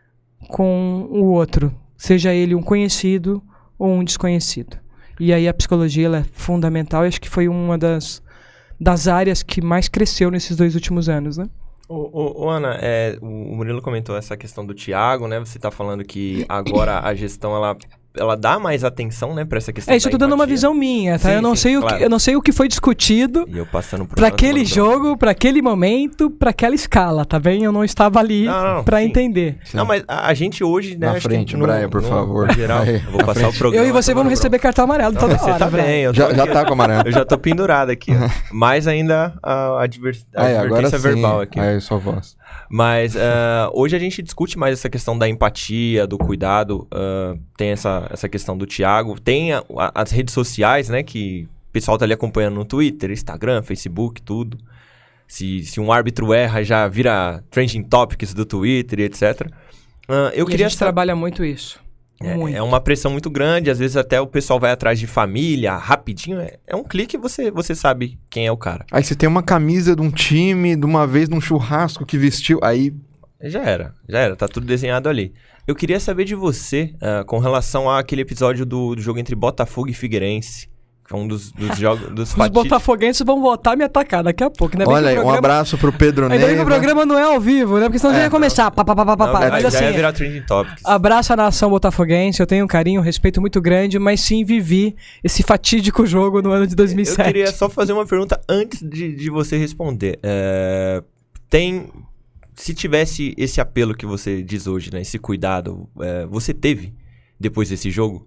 com o outro. Seja ele um conhecido ou um desconhecido. E aí a psicologia ela é fundamental. E acho que foi uma das... das áreas que mais cresceu nesses dois últimos anos, né? Ô, ô, ô Ana, é, o Murilo comentou essa questão do Thiago, né? Você tá falando que agora a gestão, ela, ela dá mais atenção, né, pra essa questão É, isso da eu tô dando uma empatia. visão minha, tá? Sim, eu, não sim, sei claro. o que, eu não sei o que foi discutido E eu passando por pra aquele jogo, pra aquele momento, pra aquela escala, tá bem? Eu não estava ali não, não, pra sim. entender. Sim. Não, mas a, a gente hoje, né? Na acho frente, que no, Brian, por no, favor. No geral, Aí, eu vou na passar frente. o programa. Eu e você vamos receber cartão amarelo Não, toda você hora, tá Brian. bem, eu Já, tô já aqui, tá com amarelo. Eu já tô pendurado aqui, ó. Mais ainda a, advers, a Aí, agora advertência sim. verbal aqui. Aí, sua voz. Mas uh, hoje a gente discute mais essa questão da empatia, do cuidado. Uh, tem essa, essa questão do Thiago. Tem a, a, as redes sociais, né? Que o pessoal tá ali acompanhando no Twitter, Instagram, Facebook, tudo. Se, se um árbitro erra, já vira trending topics do Twitter e etcétera. Uh, eu e queria a gente trabalha muito isso. É, muito. é uma pressão muito grande. Às vezes até o pessoal vai atrás de família, rapidinho. É, é um clique e você, você sabe quem é o cara. Aí você tem uma camisa de um time, de uma vez num churrasco que vestiu, aí... Já era, já era, tá tudo desenhado ali. Eu queria saber de você, uh, com relação àquele episódio do, do jogo entre Botafogo e Figueirense, que é um dos, dos jogos dos Os fatídicos. botafoguenses vão voltar a me atacar daqui a pouco. Ainda bem Olha que aí, o programa... um abraço pro Pedro Ainda bem que Neiva. o programa não é ao vivo, né? Porque senão É, já ia começar. Pá, pá, pá, pá, pá, Não, pá. já, Mas já assim, ia virar trending topics. abraço a nação botafoguense, eu tenho um carinho, um respeito muito grande, mas sim vivi esse fatídico jogo no ano de dois mil e sete. Eu queria só fazer uma pergunta antes de, de você responder. É, tem... Se tivesse esse apelo que você diz hoje, né? Esse cuidado, é, você teve depois desse jogo?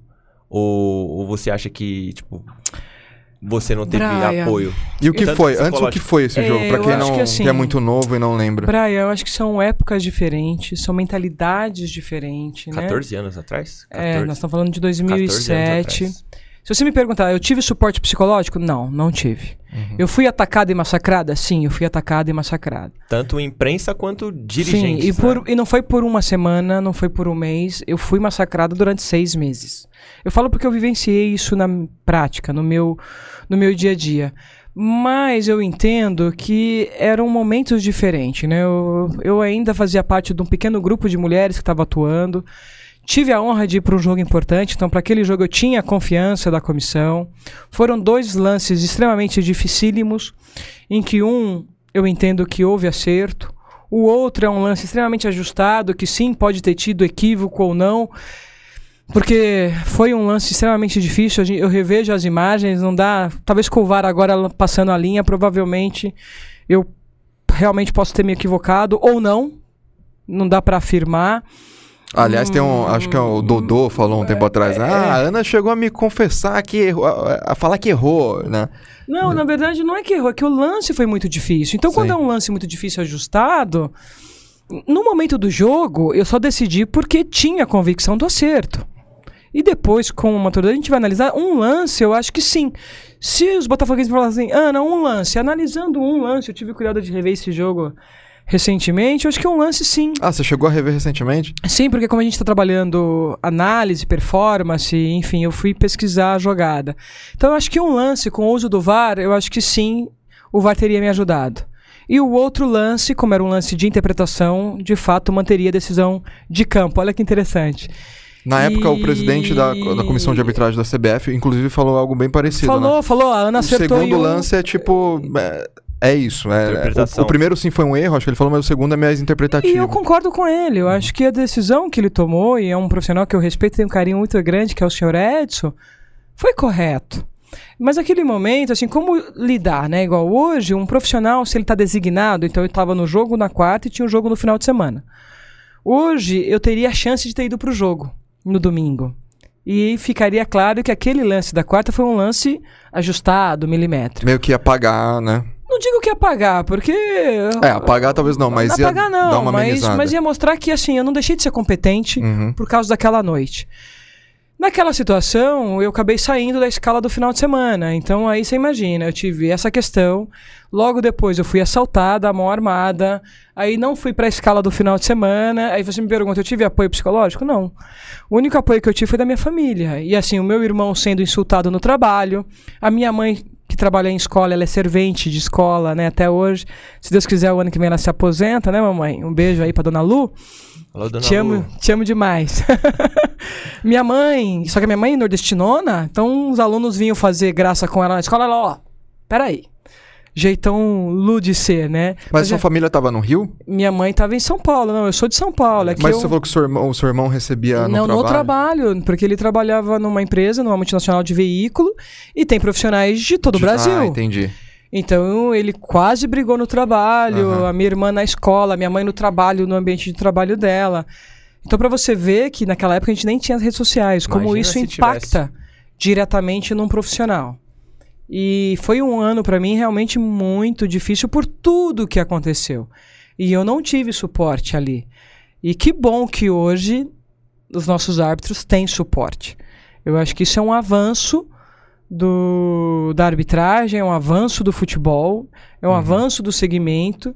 Ou, ou você acha que, tipo, você não teve Brian. apoio? E o que Tanto foi? Antes, o psicológico. que foi esse É, jogo? Pra eu quem acho não que assim- que é muito novo e não lembra. Brian, eu acho que são épocas diferentes, são mentalidades diferentes, né? quatorze anos atrás? É, nós estamos falando de dois mil e sete. quatorze anos atrás. Se você me perguntar, eu tive suporte psicológico? Não, não tive. Uhum. Eu fui atacada e massacrada? Sim, eu fui atacada e massacrada. Tanto imprensa quanto dirigentes. Sim, e, por, né? e não foi por uma semana, não foi por um mês, eu fui massacrado durante seis meses. Eu falo porque eu vivenciei isso na prática, no meu, no meu dia a dia. Mas eu entendo que eram momentos diferentes, né? Eu, eu ainda fazia parte de um pequeno grupo de mulheres que estava atuando. Tive a honra de ir para um jogo importante, então para aquele jogo eu tinha a confiança da comissão. Foram dois lances extremamente dificílimos, em que um eu entendo que houve acerto, o outro é um lance extremamente ajustado, que sim, pode ter tido equívoco ou não, porque foi um lance extremamente difícil. Eu revejo as imagens, não dá... Talvez com o V A R agora passando a linha, provavelmente eu realmente posso ter me equivocado, ou não, não dá para afirmar. Aliás, tem um... Acho que é o Dodô falou um tempo atrás. é, Ah, a Ana chegou a me confessar que errou, a, a falar que errou, né? Não, na verdade não é que errou, é que o lance foi muito difícil. Então, quando Sim. é um lance muito difícil ajustado, no momento do jogo, eu só decidi porque tinha convicção do acerto. E depois, com uma maturidade, a gente vai analisar um lance, eu acho que sim. Se os botafoguenses falassem, Ana, um lance, analisando um lance, eu tive cuidado de rever esse jogo recentemente, eu acho que é um lance sim. Ah, você chegou a rever recentemente? Sim, porque como a gente está trabalhando análise, performance, enfim, eu fui pesquisar a jogada. Então eu acho que um lance com o uso do V A R, eu acho que sim, o V A R teria me ajudado. E o outro lance, como era um lance de interpretação, de fato manteria a decisão de campo. Olha que interessante. Na e... época, o presidente da, da comissão de arbitragem da C B F, inclusive, falou algo bem parecido, Falou, né? falou, a Ana o acertou. O segundo um... lance é tipo... É, é isso. É, o, o primeiro sim foi um erro, acho que ele falou, mas o segundo é mais interpretativo. E eu concordo com ele. Eu acho que a decisão que ele tomou, e é um profissional que eu respeito e tenho um carinho muito grande, que é o senhor Edson, foi correto. Mas naquele momento, assim, como lidar, né? Igual hoje, um profissional, se ele está designado, então ele estava no jogo na quarta e tinha um jogo no final de semana. Hoje, eu teria a chance de ter ido para o jogo no domingo. E ficaria claro que aquele lance da quarta foi um lance ajustado, milimétrico. Meio que ia pagar, né? Não digo que ia pagar, porque... É, apagar talvez não, mas não ia apagar, não, dar uma mas, amenizada. mas ia mostrar que, assim, eu não deixei de ser competente uhum. por causa daquela noite. Naquela situação, eu acabei saindo da escala do final de semana. Então, aí você imagina, eu tive essa questão. Logo depois, eu fui assaltada, à mão armada. Aí não fui para a escala do final de semana. Aí você me pergunta, eu tive apoio psicológico? Não. O único apoio que eu tive foi da minha família. E assim, o meu irmão sendo insultado no trabalho. A minha mãe, que trabalha em escola, ela é servente de escola, né, até hoje. Se Deus quiser, o ano que vem ela se aposenta, né, mamãe? Um beijo aí pra dona Lu. Alô, dona te amo, Lu. te amo demais. Minha mãe, só que a minha mãe é nordestinona, então os alunos vinham fazer graça com ela na escola, ela, ó, peraí, jeitão Lu de ser, né? Mas, Mas sua é, família tava no Rio? minha mãe tava em São Paulo, não, eu sou de São Paulo. É que Mas eu... você falou que o seu irmão, o seu irmão recebia no não, trabalho? no trabalho, porque ele trabalhava numa empresa, numa multinacional de veículo, e tem profissionais de todo o de... Brasil. Ah, entendi. Então, ele quase brigou no trabalho, Uhum. a minha irmã na escola, a minha mãe no trabalho, no ambiente de trabalho dela. Então, para você ver que naquela época a gente nem tinha as redes sociais, como Imagina isso se impacta tivesse. diretamente num profissional. E foi um ano, para mim, realmente muito difícil por tudo que aconteceu. E eu não tive suporte ali. E que bom que hoje os nossos árbitros têm suporte. Eu acho que isso é um avanço do, da arbitragem, é um avanço do futebol, é um Uhum. avanço do segmento,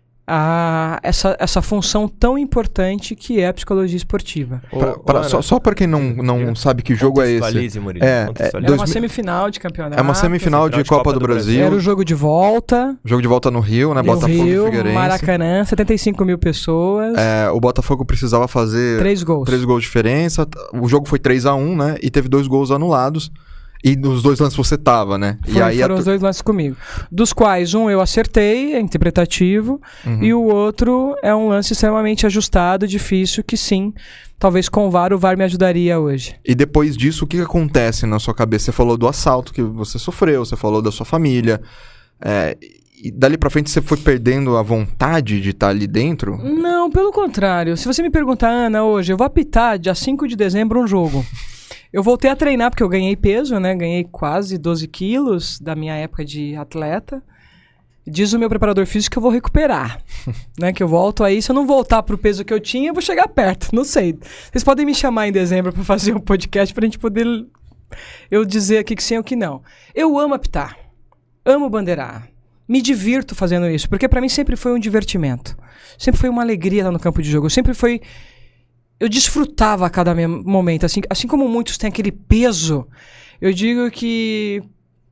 a, essa, essa função tão importante que é a psicologia esportiva. Pra, pra, só só para quem não, não sabe que jogo é esse. Contextualize, Murilo, É, contextualize. Era dois uma mil- semifinal de campeonato. É uma semifinal de Copa do Brasil. Era o jogo de volta. Jogo de volta no Rio, né? No Botafogo e Rio, Figueirense. Maracanã, setenta e cinco mil pessoas. É, o Botafogo precisava fazer Três gols. três gols de diferença. O jogo foi três a um, né? E teve dois gols anulados. E nos dois lances você tava, né? Foi, e aí foram a... os dois lances comigo. Dos quais um eu acertei, é interpretativo, Uhum. e o outro é um lance extremamente ajustado, difícil, que sim, talvez com o V A R, o V A R me ajudaria hoje. E depois disso, o que que acontece na sua cabeça? Você falou do assalto que você sofreu, você falou da sua família. É, e dali pra frente você foi perdendo a vontade de estar ali dentro? Não, pelo contrário. Se você me perguntar, Ana, hoje, eu vou apitar dia cinco de dezembro um jogo. Eu voltei a treinar porque eu ganhei peso, né? Ganhei quase doze quilos da minha época de atleta. Diz o meu preparador físico que eu vou recuperar, né? Que eu volto aí, se eu não voltar pro peso que eu tinha, eu vou chegar perto, não sei. Vocês podem me chamar em dezembro para fazer um podcast pra gente poder eu dizer aqui que sim ou que não. Eu amo apitar, amo bandeirar, me divirto fazendo isso, porque pra mim sempre foi um divertimento. Sempre foi uma alegria estar no campo de jogo, sempre foi... Eu desfrutava a cada momento, assim, assim como muitos têm aquele peso, eu digo que...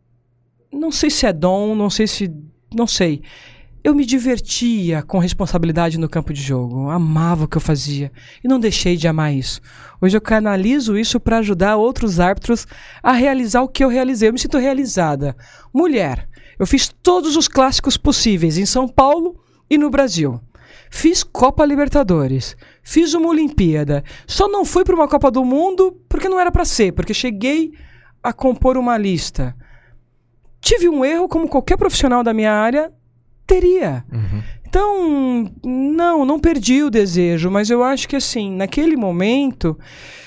Não sei se é dom, não sei se... Não sei. Eu me divertia com responsabilidade no campo de jogo. Eu amava o que eu fazia. E não deixei de amar isso. Hoje eu canalizo isso para ajudar outros árbitros a realizar o que eu realizei. Eu me sinto realizada. Mulher. Eu fiz todos os clássicos possíveis em São Paulo e no Brasil. Fiz Copa Libertadores, fiz uma Olimpíada, só não fui para uma Copa do Mundo porque não era para ser, porque cheguei a compor uma lista. Tive um erro como qualquer profissional da minha área teria. Uhum. Então, não, não perdi o desejo, mas eu acho que assim, naquele momento,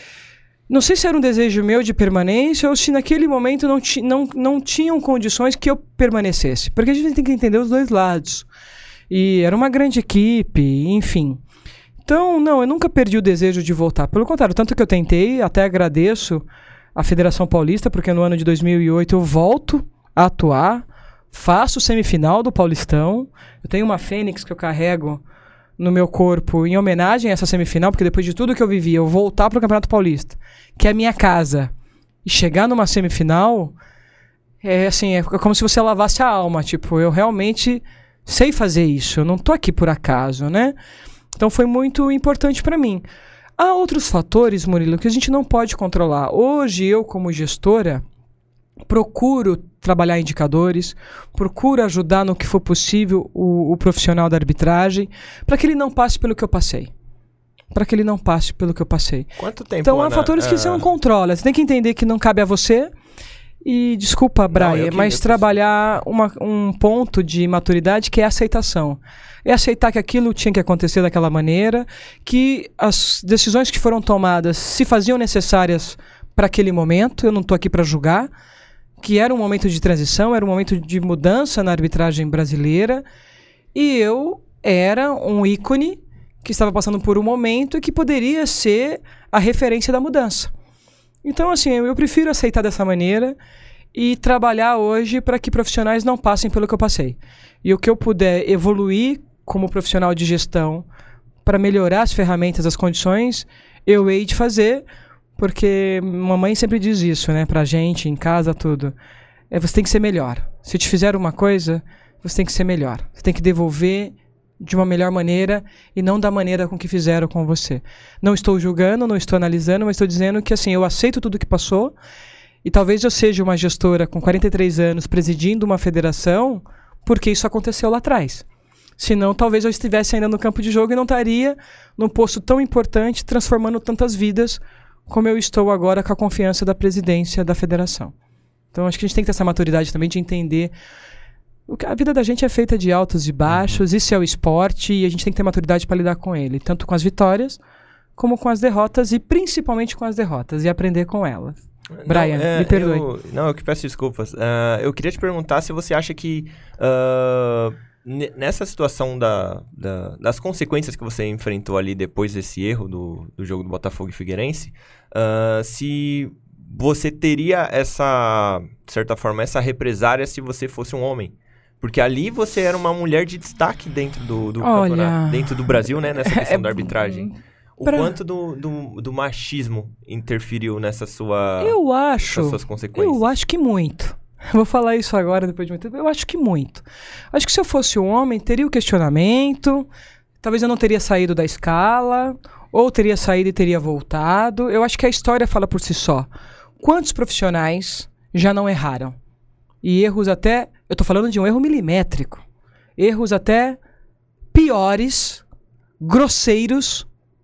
não sei se era um desejo meu de permanência ou se naquele momento não, ti, não, não tinham condições que eu permanecesse, porque a gente tem que entender os dois lados. E era uma grande equipe, enfim. Então, não, eu nunca perdi o desejo de voltar. Pelo contrário, tanto que eu tentei, até agradeço a Federação Paulista, porque no ano de dois mil e oito eu volto a atuar faço semifinal do Paulistão, eu tenho uma fênix que eu carrego no meu corpo em homenagem a essa semifinal, porque depois de tudo que eu vivi, eu voltar pro Campeonato Paulista, que é a minha casa, e chegar numa semifinal, é assim, é como se você lavasse a alma, tipo, eu realmente sei fazer isso, eu não tô aqui por acaso, né? Então foi muito importante para mim. Há outros fatores, Murilo, que a gente não pode controlar. Hoje, eu como gestora, procuro trabalhar indicadores, procuro ajudar no que for possível o, o profissional da arbitragem, para que ele não passe pelo que eu passei. Para que ele não passe pelo que eu passei. Quanto tempo, Então, há Ana, fatores que uh... você não controla. Você tem que entender que não cabe a você. E, desculpa, Brian, mas eu trabalhar uma, um ponto de maturidade que é a aceitação. É aceitar que aquilo tinha que acontecer daquela maneira, que as decisões que foram tomadas se faziam necessárias para aquele momento, eu não estou aqui para julgar, que era um momento de transição, era um momento de mudança na arbitragem brasileira, e eu era um ícone que estava passando por um momento e que poderia ser a referência da mudança. Então, assim, eu prefiro aceitar dessa maneira e trabalhar hoje para que profissionais não passem pelo que eu passei. E o que eu puder evoluir como profissional de gestão para melhorar as ferramentas, as condições, eu hei de fazer, porque mamãe sempre diz isso, né, pra gente, em casa, tudo. É, você tem que ser melhor. Se te fizeram uma coisa, você tem que ser melhor. Você tem que devolver de uma melhor maneira e não da maneira com que fizeram com você. Não estou julgando, não estou analisando, mas estou dizendo que, assim, eu aceito tudo que passou e talvez eu seja uma gestora com quarenta e três anos presidindo uma federação porque isso aconteceu lá atrás. Senão, talvez eu estivesse ainda no campo de jogo e não estaria num posto tão importante, transformando tantas vidas como eu estou agora com a confiança da presidência da federação. Então, acho que a gente tem que ter essa maturidade também de entender o que a vida da gente é feita de altos e baixos, isso é o esporte e a gente tem que ter maturidade para lidar com ele, tanto com as vitórias como com as derrotas e principalmente com as derrotas e aprender com elas. Brian, não, é, me perdoe. Eu, não, eu que peço desculpas. Uh, eu queria te perguntar se você acha que uh, nessa situação da, da, das consequências que você enfrentou ali depois desse erro do, do jogo do Botafogo e Figueirense, uh, se você teria essa, de certa forma, essa represária se você fosse um homem. Porque ali você era uma mulher de destaque dentro do, do Olha, campeonato, dentro do Brasil, né? Nessa questão é, da arbitragem. O pra... quanto do, do, do machismo interferiu nessa sua, eu acho, nessas suas consequências? Eu acho que muito. Vou falar isso agora, depois de muito tempo. Eu acho que muito. Acho que se eu fosse um homem, teria o questionamento, talvez eu não teria saído da escala, ou teria saído e teria voltado. Eu acho que a história fala por si só. Quantos profissionais já não erraram? E erros até... Eu tô falando de um erro milimétrico. Erros até piores, grosseiros,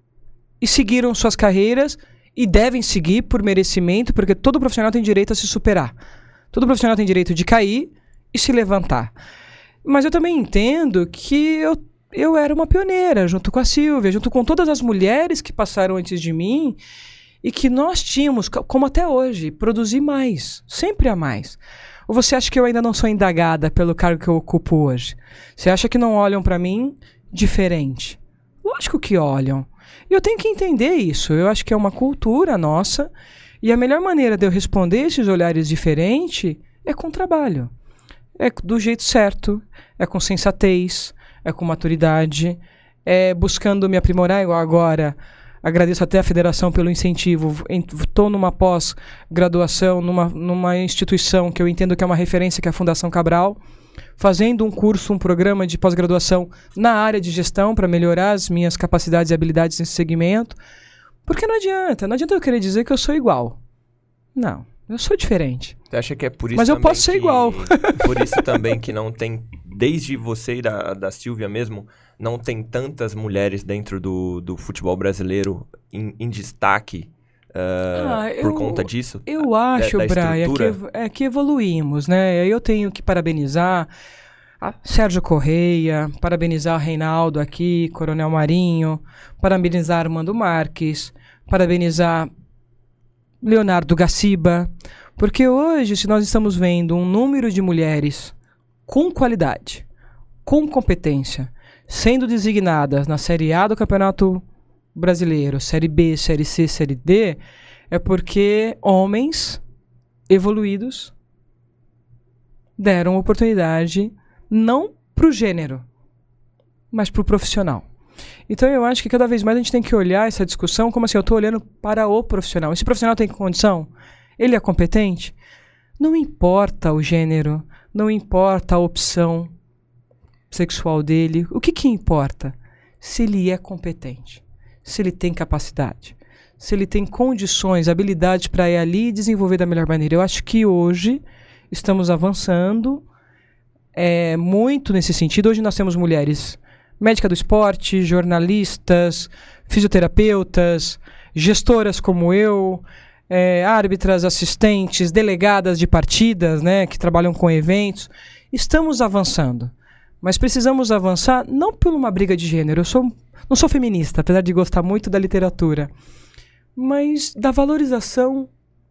e seguiram suas carreiras e devem seguir por merecimento, porque todo profissional tem direito a se superar. Todo profissional tem direito de cair e se levantar. Mas eu também entendo que eu, eu era uma pioneira, junto com a Silvia, junto com todas as mulheres que passaram antes de mim, e que nós tínhamos, como até hoje, produzir mais, sempre a mais. Ou você acha que eu ainda não sou indagada pelo cargo que eu ocupo hoje? Você acha que não olham para mim diferente? Lógico que olham. E eu tenho que entender isso. Eu acho que é uma cultura nossa. E a melhor maneira de eu responder esses olhares diferentes é com trabalho. É do jeito certo, é com sensatez, é com maturidade, é buscando me aprimorar igual agora. Agradeço até a federação pelo incentivo. Estou numa pós-graduação, numa, numa instituição que eu entendo que é uma referência, que é a Fundação Cabral, fazendo um curso, um programa de pós-graduação na área de gestão para melhorar as minhas capacidades e habilidades nesse segmento. Porque não adianta, não adianta eu querer dizer que eu sou igual. Não, eu sou diferente. Você acha que é por isso Mas eu também posso ser que, igual. Por isso também que não tem, desde você e da, da Silvia mesmo, não tem tantas mulheres dentro do, do futebol brasileiro em, em destaque uh, ah, por eu, conta disso? Eu acho, da, da Brian, que, é que evoluímos, né? Eu tenho que parabenizar a Sérgio Correia, parabenizar Reinaldo aqui, Coronel Marinho, parabenizar Armando Marques, parabenizar Leonardo Gaciba, porque hoje, se nós estamos vendo um número de mulheres com qualidade, com competência, sendo designadas na Série A do Campeonato Brasileiro, Série B, Série C, Série D, é porque homens evoluídos deram oportunidade não para o gênero, mas para o profissional. Então eu acho que cada vez mais a gente tem que olhar essa discussão como assim, eu estou olhando para o profissional. Esse profissional tem condição? Ele é competente? Não importa o gênero, não importa a opção sexual dele. O que que importa? Se ele é competente, se ele tem capacidade, se ele tem condições, habilidades para ir ali e desenvolver da melhor maneira. Eu acho que hoje estamos avançando é, muito nesse sentido. Hoje nós temos mulheres médica do esporte, jornalistas, fisioterapeutas, gestoras como eu, é, árbitras, assistentes, delegadas de partidas, né, que trabalham com eventos. Estamos avançando, mas precisamos avançar não por uma briga de gênero. Eu sou, não sou feminista, apesar de gostar muito da literatura, mas da valorização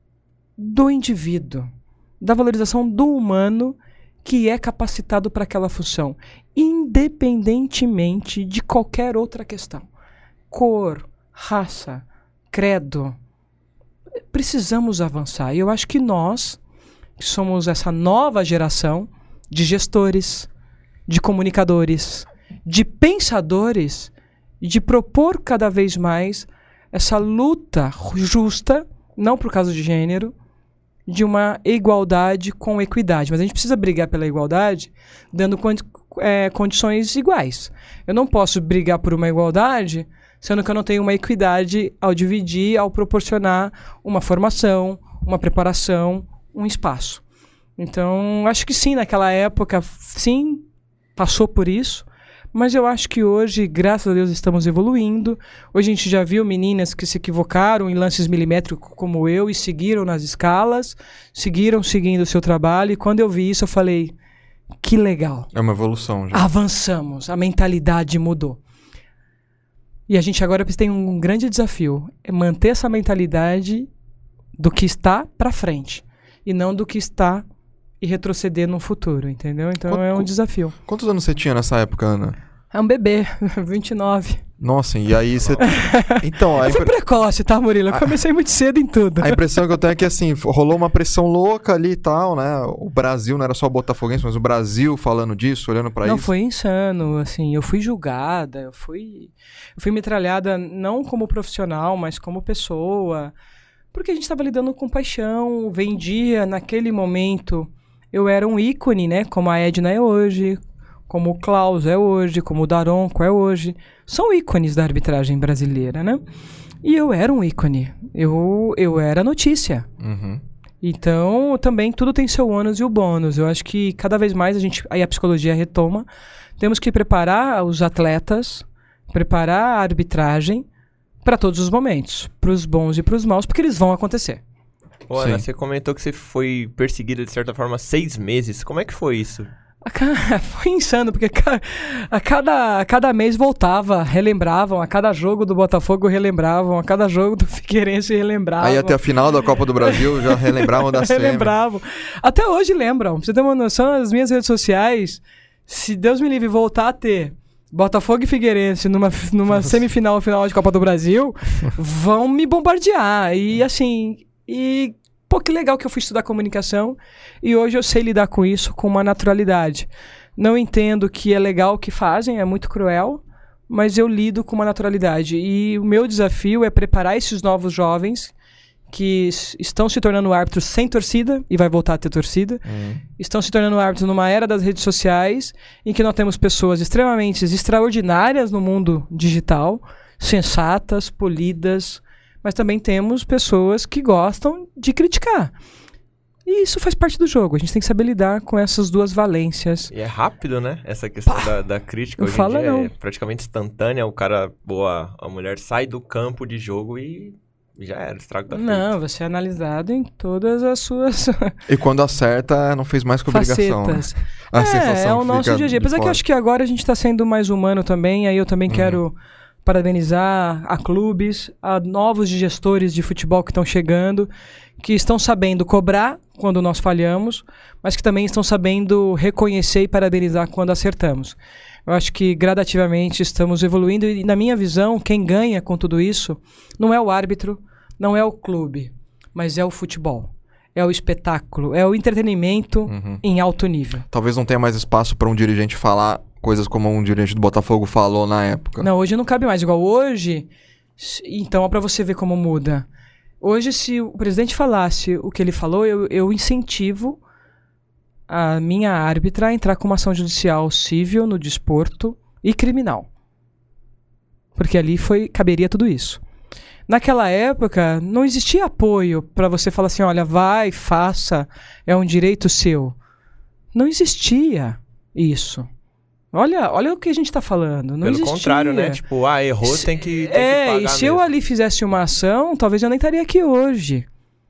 do indivíduo, da valorização do humano que é capacitado para aquela função, independentemente de qualquer outra questão. Cor, raça, credo. Precisamos avançar. E eu acho que nós, que somos essa nova geração de gestores, de comunicadores, de pensadores, de propor cada vez mais essa luta justa, não por causa de gênero, de uma igualdade com equidade. Mas a gente precisa brigar pela igualdade dando condi é, condições iguais. Eu não posso brigar por uma igualdade sendo que eu não tenho uma equidade ao dividir, ao proporcionar uma formação, uma preparação, um espaço. Então, acho que sim, naquela época, sim, passou por isso. Mas eu acho que hoje, graças a Deus, estamos evoluindo. Hoje a gente já viu meninas que se equivocaram em lances milimétricos como eu e seguiram nas escalas, seguiram seguindo o seu trabalho. E quando eu vi isso, eu falei, que legal. É uma evolução já. Avançamos, a mentalidade mudou. E a gente agora tem um grande desafio, é manter essa mentalidade do que está para frente e não do que está e retroceder no futuro, entendeu? Então Quanto, é um desafio. Quantos anos você tinha nessa época, Ana? É um bebê, vinte e nove. Nossa, e aí você... Então, a eu fui impre... precoce, tá, Murilo? Eu comecei muito cedo em tudo. A impressão que eu tenho é que, assim, rolou uma pressão louca ali e tal, né? O Brasil, não era só o botafoguense, mas o Brasil falando disso, olhando pra não, isso. Não, foi insano, assim, eu fui julgada, eu fui... Eu fui metralhada não como profissional, mas como pessoa, porque a gente tava lidando com paixão, vendia, naquele momento, eu era um ícone, né? Como a Edna é hoje, como o Klaus é hoje, como o Daronco é hoje. São ícones da arbitragem brasileira, né? E eu era um ícone. Eu, eu era notícia. Uhum. Então, também tudo tem seu ônus e o bônus. Eu acho que cada vez mais a gente... Aí a psicologia retoma. Temos que preparar os atletas, preparar a arbitragem para todos os momentos. Para os bons e para os maus, porque eles vão acontecer. Ô, Ana, você comentou que você foi perseguida, de certa forma, seis meses. Como é que foi isso? Foi insano, porque a cada, a cada mês voltava, relembravam, a cada jogo do Botafogo relembravam, a cada jogo do Figueirense relembravam. Aí até a final da Copa do Brasil já relembravam da semi. Relembravam. Até hoje lembram. Pra você ter uma noção, as minhas redes sociais, se Deus me livre voltar a ter Botafogo e Figueirense numa, numa semifinal, final de Copa do Brasil, vão me bombardear. E assim... e Pô, que legal que eu fui estudar comunicação e hoje eu sei lidar com isso com uma naturalidade. Não entendo que é legal o que fazem, é muito cruel, mas eu lido com uma naturalidade. E o meu desafio é preparar esses novos jovens que estão se tornando árbitros sem torcida, e vai voltar a ter torcida, uhum. Estão se tornando árbitros numa era das redes sociais, em que nós temos pessoas extremamente extraordinárias no mundo digital, sensatas, polidas, mas também temos pessoas que gostam de criticar. E isso faz parte do jogo. A gente tem que saber lidar com essas duas valências. E é rápido, né? Essa questão da, da crítica não hoje fala em dia não. é praticamente instantânea. O cara, boa, a mulher sai do campo de jogo e já era, estrago da Não, feita. você é analisado em todas as suas... E quando acerta, não fez mais que obrigação. Né? A é, é o nosso dia a dia. Apesar que eu acho que agora a gente está sendo mais humano também. Aí eu também uhum. quero... parabenizar a clubes, a novos gestores de futebol que estão chegando, que estão sabendo cobrar quando nós falhamos, mas que também estão sabendo reconhecer e parabenizar quando acertamos. Eu acho que gradativamente estamos evoluindo e, na minha visão, quem ganha com tudo isso não é o árbitro, não é o clube, mas é o futebol. é o espetáculo, é o entretenimento Uhum. em alto nível. Talvez não tenha mais espaço para um dirigente falar coisas como um dirigente do Botafogo falou na época. Não, hoje não cabe mais. Igual hoje, s- então é pra você ver como muda. Hoje, se o presidente falasse o que ele falou, eu, eu incentivo a minha árbitra a entrar com uma ação judicial civil no desporto e criminal. Porque ali foi, caberia tudo isso. Naquela época, não existia apoio pra você falar assim, olha, vai, faça, é um direito seu. Não existia isso. Olha, olha o que a gente tá falando. Não Pelo existia. contrário, né? Tipo, ah, errou, tem que, tem É, que pagar e se eu mesmo. ali fizesse uma ação, talvez eu nem estaria aqui hoje.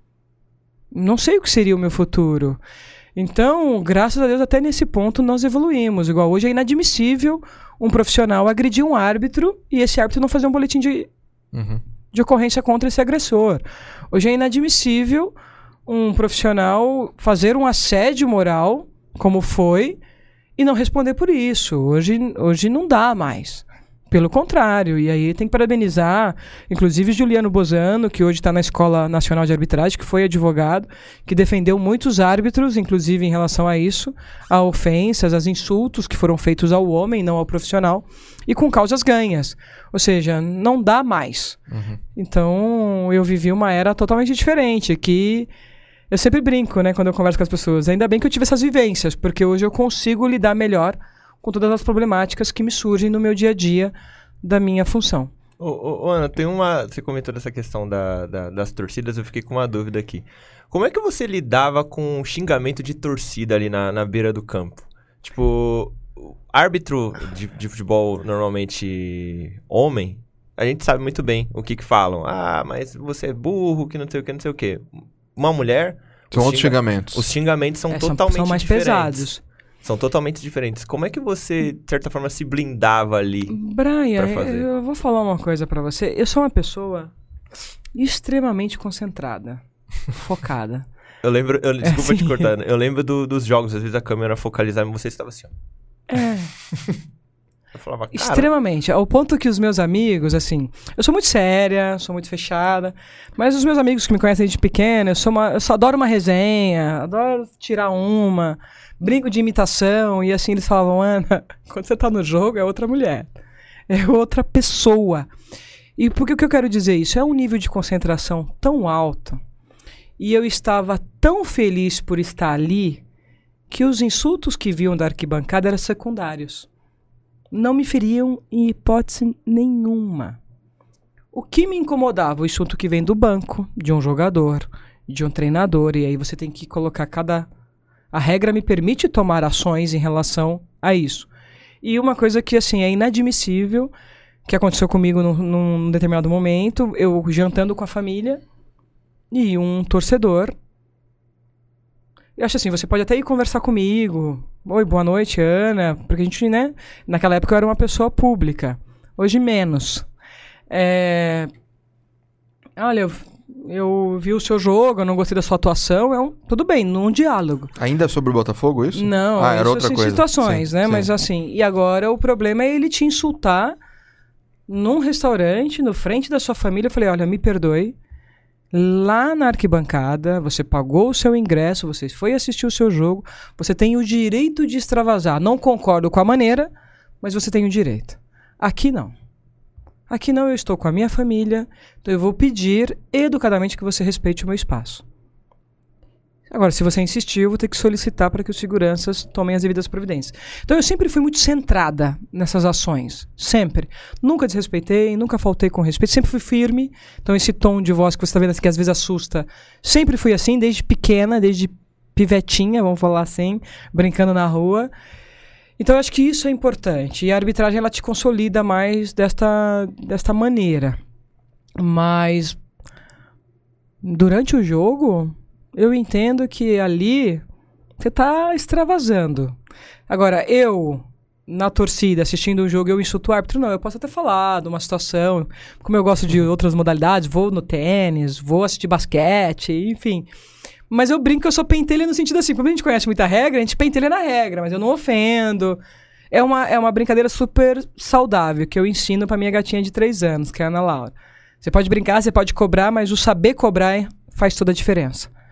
Não sei o que seria o meu futuro. Então, graças a Deus, até nesse ponto nós evoluímos. Igual hoje é inadmissível um profissional agredir um árbitro e esse árbitro não fazer um boletim de, Uhum. de ocorrência contra esse agressor. Hoje é inadmissível um profissional fazer um assédio moral, como foi, e não responder por isso. Hoje, hoje não dá mais. Pelo contrário, e aí tem que parabenizar, inclusive Juliano Bozano, que hoje está na Escola Nacional de Arbitragem, que foi advogado, que defendeu muitos árbitros, inclusive em relação a isso, a ofensas, a insultos que foram feitos ao homem, não ao profissional, e com causas ganhas. Ou seja, não dá mais. Uhum. Então, eu vivi uma era totalmente diferente, que eu sempre brinco, né, quando eu converso com as pessoas. Ainda bem que eu tive essas vivências, porque hoje eu consigo lidar melhor com todas as problemáticas que me surgem no meu dia a dia da minha função. Ô, ô, ô, Ana, tem uma... Você comentou dessa questão da, da- das torcidas, eu fiquei com uma dúvida aqui. Como é que você lidava com o xingamento de torcida ali na, na beira do campo? Tipo, o árbitro de, de futebol, normalmente homem, a gente sabe muito bem o que que falam. Ah, mas você é burro, que não sei o que, não sei o que. Uma mulher... São os outros xinga- xingamentos. Os xingamentos são É, são, totalmente são mais diferentes. pesados. São totalmente diferentes. Como é que você, de certa forma, se blindava ali? Brian, pra fazer. eu vou falar uma coisa pra você. Eu sou uma pessoa extremamente concentrada, focada. Eu lembro, eu, desculpa assim. te cortar, eu lembro do- dos jogos, às vezes a câmera focalizava em você estava assim, ó. É, Eu falava, cara, extremamente. Ao ponto que os meus amigos, assim, eu sou muito séria, sou muito fechada, mas os meus amigos que me conhecem desde pequena, eu, sou uma, eu só adoro uma resenha, adoro tirar uma, brinco de imitação, e assim eles falavam, Ana, quando você tá no jogo é outra mulher, é outra pessoa. E por que o que eu quero dizer isso? É um nível de concentração tão alto, e eu estava tão feliz por estar ali, que os insultos que vinham da arquibancada eram secundários. Não me feriam em hipótese nenhuma. O que me incomodava, o insulto que vem do banco, de um jogador, de um treinador, e aí você tem que colocar cada... A regra me permite tomar ações em relação a isso. E uma coisa que, assim, é inadmissível, que aconteceu comigo num, num determinado momento, eu jantando com a família, e um torcedor... Eu acho assim, você pode até ir conversar comigo. Oi, boa noite, Ana. Porque a gente, né? Naquela época eu era uma pessoa pública. Hoje menos. É... Olha, eu, eu vi o seu jogo, eu não gostei da sua atuação. É um... Tudo bem, num diálogo. Ainda é sobre o Botafogo, isso? Não, ah, era isso, outra assim, coisa. situações, Sim, né? sim. Mas assim, e agora o problema é ele te insultar num restaurante, no frente da sua família. Eu falei, olha, me perdoe. Lá na arquibancada, você pagou o seu ingresso, você foi assistir o seu jogo, você tem o direito de extravasar. Não concordo com a maneira, mas você tem o direito. Aqui não. Aqui não, eu estou com a minha família, então eu vou pedir educadamente que você respeite o meu espaço. Agora, se você insistir, eu vou ter que solicitar para que os seguranças tomem as devidas providências. Então, eu sempre fui muito centrada nessas ações. Sempre. Nunca desrespeitei, nunca faltei com respeito. Sempre fui firme. Então, esse tom de voz que você está vendo assim, que às vezes assusta. Sempre fui assim, desde pequena, desde pivetinha, vamos falar assim, brincando na rua. Então, eu acho que isso é importante. E a arbitragem, ela te consolida mais desta, desta maneira. Mas, durante o jogo... Eu entendo que ali você tá extravasando. Agora, eu, na torcida, assistindo um jogo, eu insulto o árbitro? Não, eu posso até falar de uma situação, como eu gosto de outras modalidades, vou no tênis, vou assistir basquete, enfim. Mas eu brinco que eu sou pentelha no sentido assim, como a gente conhece muita regra, a gente pentelha na regra, mas eu não ofendo. É uma, é uma brincadeira super saudável que eu ensino pra minha gatinha de três anos, que é a Ana Laura. Você pode brincar, você pode cobrar, mas o saber cobrar faz toda a diferença.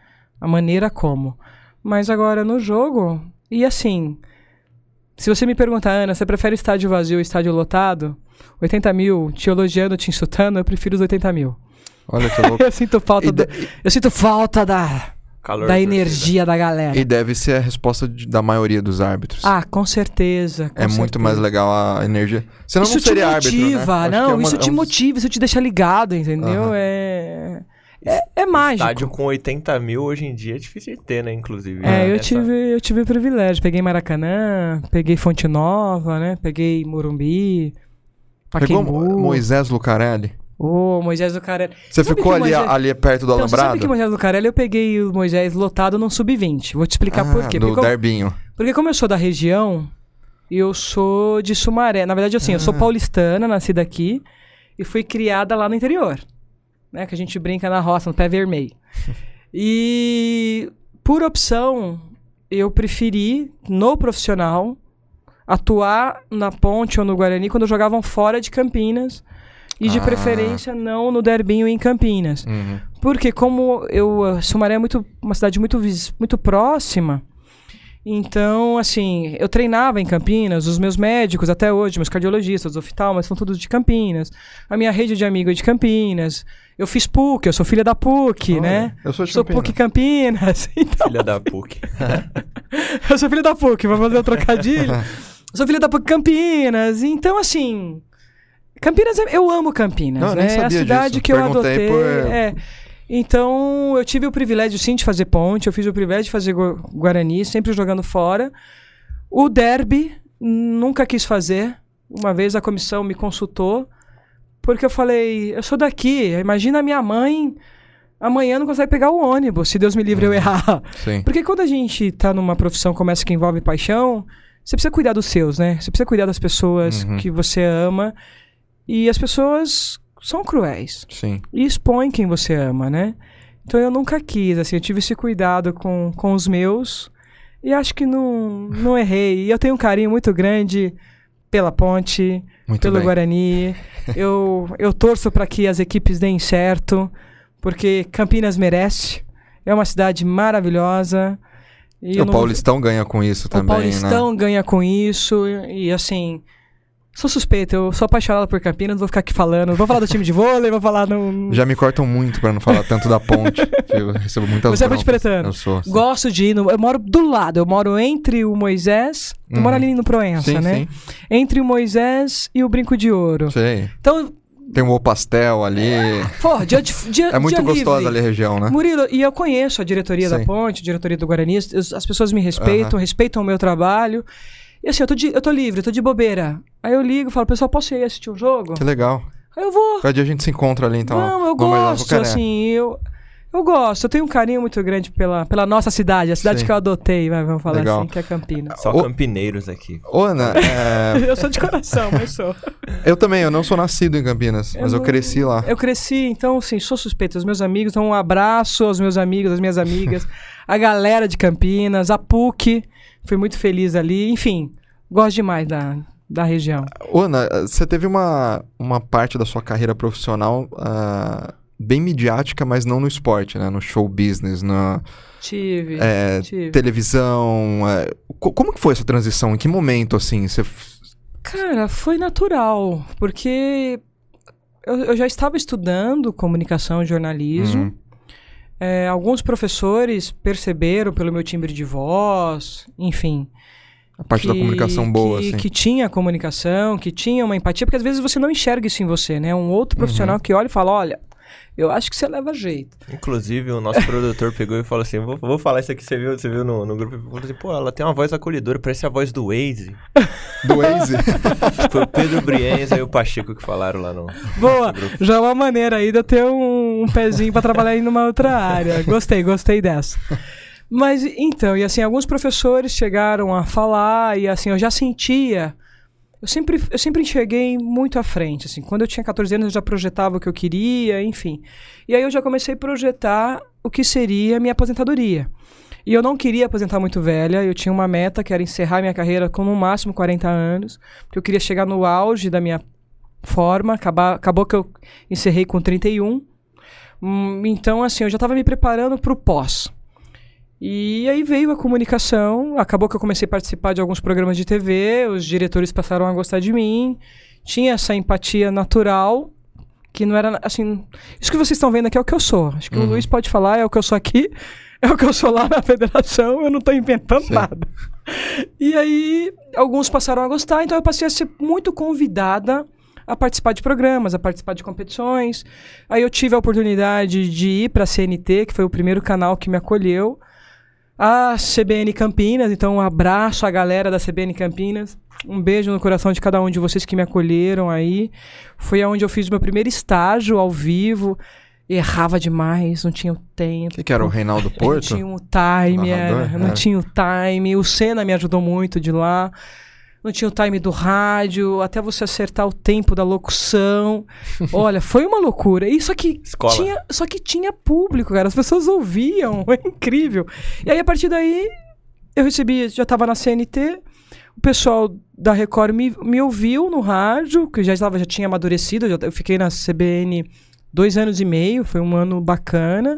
a maneira como. Mas agora no jogo, e assim, se você me perguntar, Ana, você prefere estádio vazio ou estádio lotado? oitenta mil te elogiando, te insultando, eu prefiro os oitenta mil. Olha que louco. eu sinto falta, do, de... eu sinto falta da, Calor da torcida. energia da galera. E deve ser a resposta de, da maioria dos árbitros. Ah, com certeza. Com é certeza. muito mais legal a energia. Senão isso não seria te motiva, árbitro, né? não, é uma, isso te é um... motiva, isso te deixa ligado, entendeu? Uhum. É... É, é mágico. Estádio com oitenta mil hoje em dia é difícil de ter, né? Inclusive. É, eu, Essa... tive, eu tive o privilégio. Peguei Maracanã, peguei Fonte Nova, né? Peguei Morumbi, Pacaembu. Pegou Moisés Lucarelli? Ô, oh, Moisés Lucarelli. Você Sabe ficou ali, Moisés... ali perto do então, Alambrado? Sabe que Moisés Lucarelli eu peguei o Moisés lotado num sub vinte. Vou te explicar ah, por quê. do Porque, Derbinho. como... Porque como eu sou da região, eu sou de Sumaré. Na verdade, assim, ah. eu sou paulistana, nascida aqui, e fui criada lá no interior. Né, que a gente brinca na roça, no pé vermelho. E, por opção, eu preferi, no profissional, atuar na Ponte ou no Guarani quando jogavam fora de Campinas. E, de ah. preferência, não no Derbinho em Campinas. Uhum. Porque, como eu, Sumaré é muito, uma cidade muito, muito próxima, então, assim, eu treinava em Campinas, os meus médicos até hoje, meus cardiologistas, os oftalmas, são todos de Campinas. A minha rede de amigos é de Campinas. Eu fiz P U C, eu sou filha da P U C, oh, né? Eu sou de sou Campinas. P U C Campinas. Então... Filha da P U C. eu sou filha da P U C, vamos fazer um trocadilho. Eu sou filha da P U C Campinas. Então, assim, Campinas, eu amo Campinas, Não, né? É a cidade disso. que eu Perguntei adotei. Por... É. Então, eu tive o privilégio, sim, de fazer Ponte, eu fiz o privilégio de fazer Gu- Guarani, sempre jogando fora. O derby, nunca quis fazer. Uma vez a comissão me consultou, porque eu falei, eu sou daqui, imagina a minha mãe, amanhã não consegue pegar o ônibus, se Deus me livre uhum. eu errar. Sim. Porque quando a gente tá numa profissão como essa que envolve paixão, você precisa cuidar dos seus, né? Você precisa cuidar das pessoas uhum. que você ama, e as pessoas... são cruéis. Sim. E expõem quem você ama, né? Então eu nunca quis, assim, eu tive esse cuidado com, com os meus e acho que não, não errei. E eu tenho um carinho muito grande pela Ponte, muito pelo bem. Guarani. Eu, eu torço para que as equipes deem certo, porque Campinas merece. É uma cidade maravilhosa. E e o não... Paulistão ganha com isso o também, Paulistão né? ganha com isso e, e assim... Sou suspeito, eu sou apaixonado por Campinas, não vou ficar aqui falando. Vou falar do time de vôlei, vou falar no... Já me cortam muito pra não falar tanto da Ponte. Eu recebo muitas Você é Ponte Pretano? Eu sou. Assim. Gosto de ir, no... eu moro do lado, eu moro entre o Moisés... Tu uhum. mora ali no Proença, sim, né? Sim. Entre o Moisés e o Brinco de Ouro. Sei. Então... Tem um pastel ali. Pô, dia, de, dia, é muito dia gostosa livre. ali a região, né? Murilo, e eu conheço a diretoria Sim. da Ponte, a diretoria do Guarani, as pessoas me respeitam, uhum. respeitam o meu trabalho... E assim, eu tô, de, eu tô livre, eu tô de bobeira. Aí eu ligo e falo, pessoal, posso ir assistir um jogo? Que legal. Aí eu vou. Cada dia a gente se encontra ali, então. Não, eu gosto, assim, eu... Eu gosto, eu tenho um carinho muito grande pela, pela nossa cidade, a cidade Sim. que eu adotei, vai, vamos falar legal. assim, que é Campinas. Só o... campineiros aqui. Ô, Ana, é... eu sou de coração, mas sou. Eu também, eu não sou nascido em Campinas, eu mas não... eu cresci lá. Eu cresci, então, assim, sou suspeito. Os meus amigos, então um abraço aos meus amigos, às minhas amigas, a galera de Campinas, a P U C, fui muito feliz ali, enfim... Gosto demais da, da região. Ana, você teve uma, uma parte da sua carreira profissional uh, bem midiática, mas não no esporte, né? No show business, na tive, é, tive. televisão. É, como que foi essa transição? Em que momento, assim? Você... Cara, foi natural, porque eu, eu já estava estudando comunicação e jornalismo. Uhum. É, alguns professores perceberam pelo meu timbre de voz, enfim... A parte que, da comunicação boa, que, assim. Que tinha comunicação, que tinha uma empatia, porque às vezes você não enxerga isso em você, né? Um outro profissional uhum. que olha e fala, olha, eu acho que você leva jeito. Inclusive, o nosso produtor pegou e falou assim, vou, vou falar isso aqui, você viu, você viu no, no grupo, falou assim, pô, ela tem uma voz acolhedora, parece a voz do Waze. Do Waze? Foi o Pedro Brienza e o Pacheco que falaram lá no... Boa, no já é uma maneira aí de eu ter um, um pezinho pra trabalhar em uma outra área. Gostei, gostei dessa. Mas, então, e assim, alguns professores chegaram a falar e assim, eu já sentia... Eu sempre, eu sempre enxerguei muito à frente, assim. Quando eu tinha catorze anos, eu já projetava o que eu queria, enfim. E aí eu já comecei a projetar o que seria a minha aposentadoria. E eu não queria aposentar muito velha, eu tinha uma meta que era encerrar minha carreira com no máximo quarenta anos, porque eu queria chegar no auge da minha forma, acabar, acabou que eu encerrei com trinta e um. Hum, então, assim, eu já estava me preparando para o pós. E aí veio a comunicação, acabou que eu comecei a participar de alguns programas de T V, os diretores passaram a gostar de mim, tinha essa empatia natural, que não era, assim... Isso que vocês estão vendo aqui é o que eu sou. Acho que uhum. o Luiz pode falar, é o que eu sou aqui, é o que eu sou lá na federação, eu não estou inventando Sim. nada. E aí, alguns passaram a gostar, então eu passei a ser muito convidada a participar de programas, a participar de competições. Aí eu tive a oportunidade de ir para a C N T, que foi o primeiro canal que me acolheu, a C B N Campinas, então um abraço à galera da C B N Campinas, um beijo no coração de cada um de vocês que me acolheram aí. Foi onde eu fiz o meu primeiro estágio ao vivo, errava demais, não tinha o tempo. O que, que era o Reinaldo Porto? Não tinha o time, era, não era. tinha o time, o Senna me ajudou muito de lá. Não tinha o time do rádio, até você acertar o tempo da locução. Olha, foi uma loucura. E só que, tinha, só que tinha público, cara. As pessoas ouviam, é incrível. E aí, a partir daí, eu recebi, já estava na C N T, o pessoal da Record me, me ouviu no rádio, que eu já, estava, já tinha amadurecido, já, eu fiquei na C B N dois anos e meio, foi um ano bacana.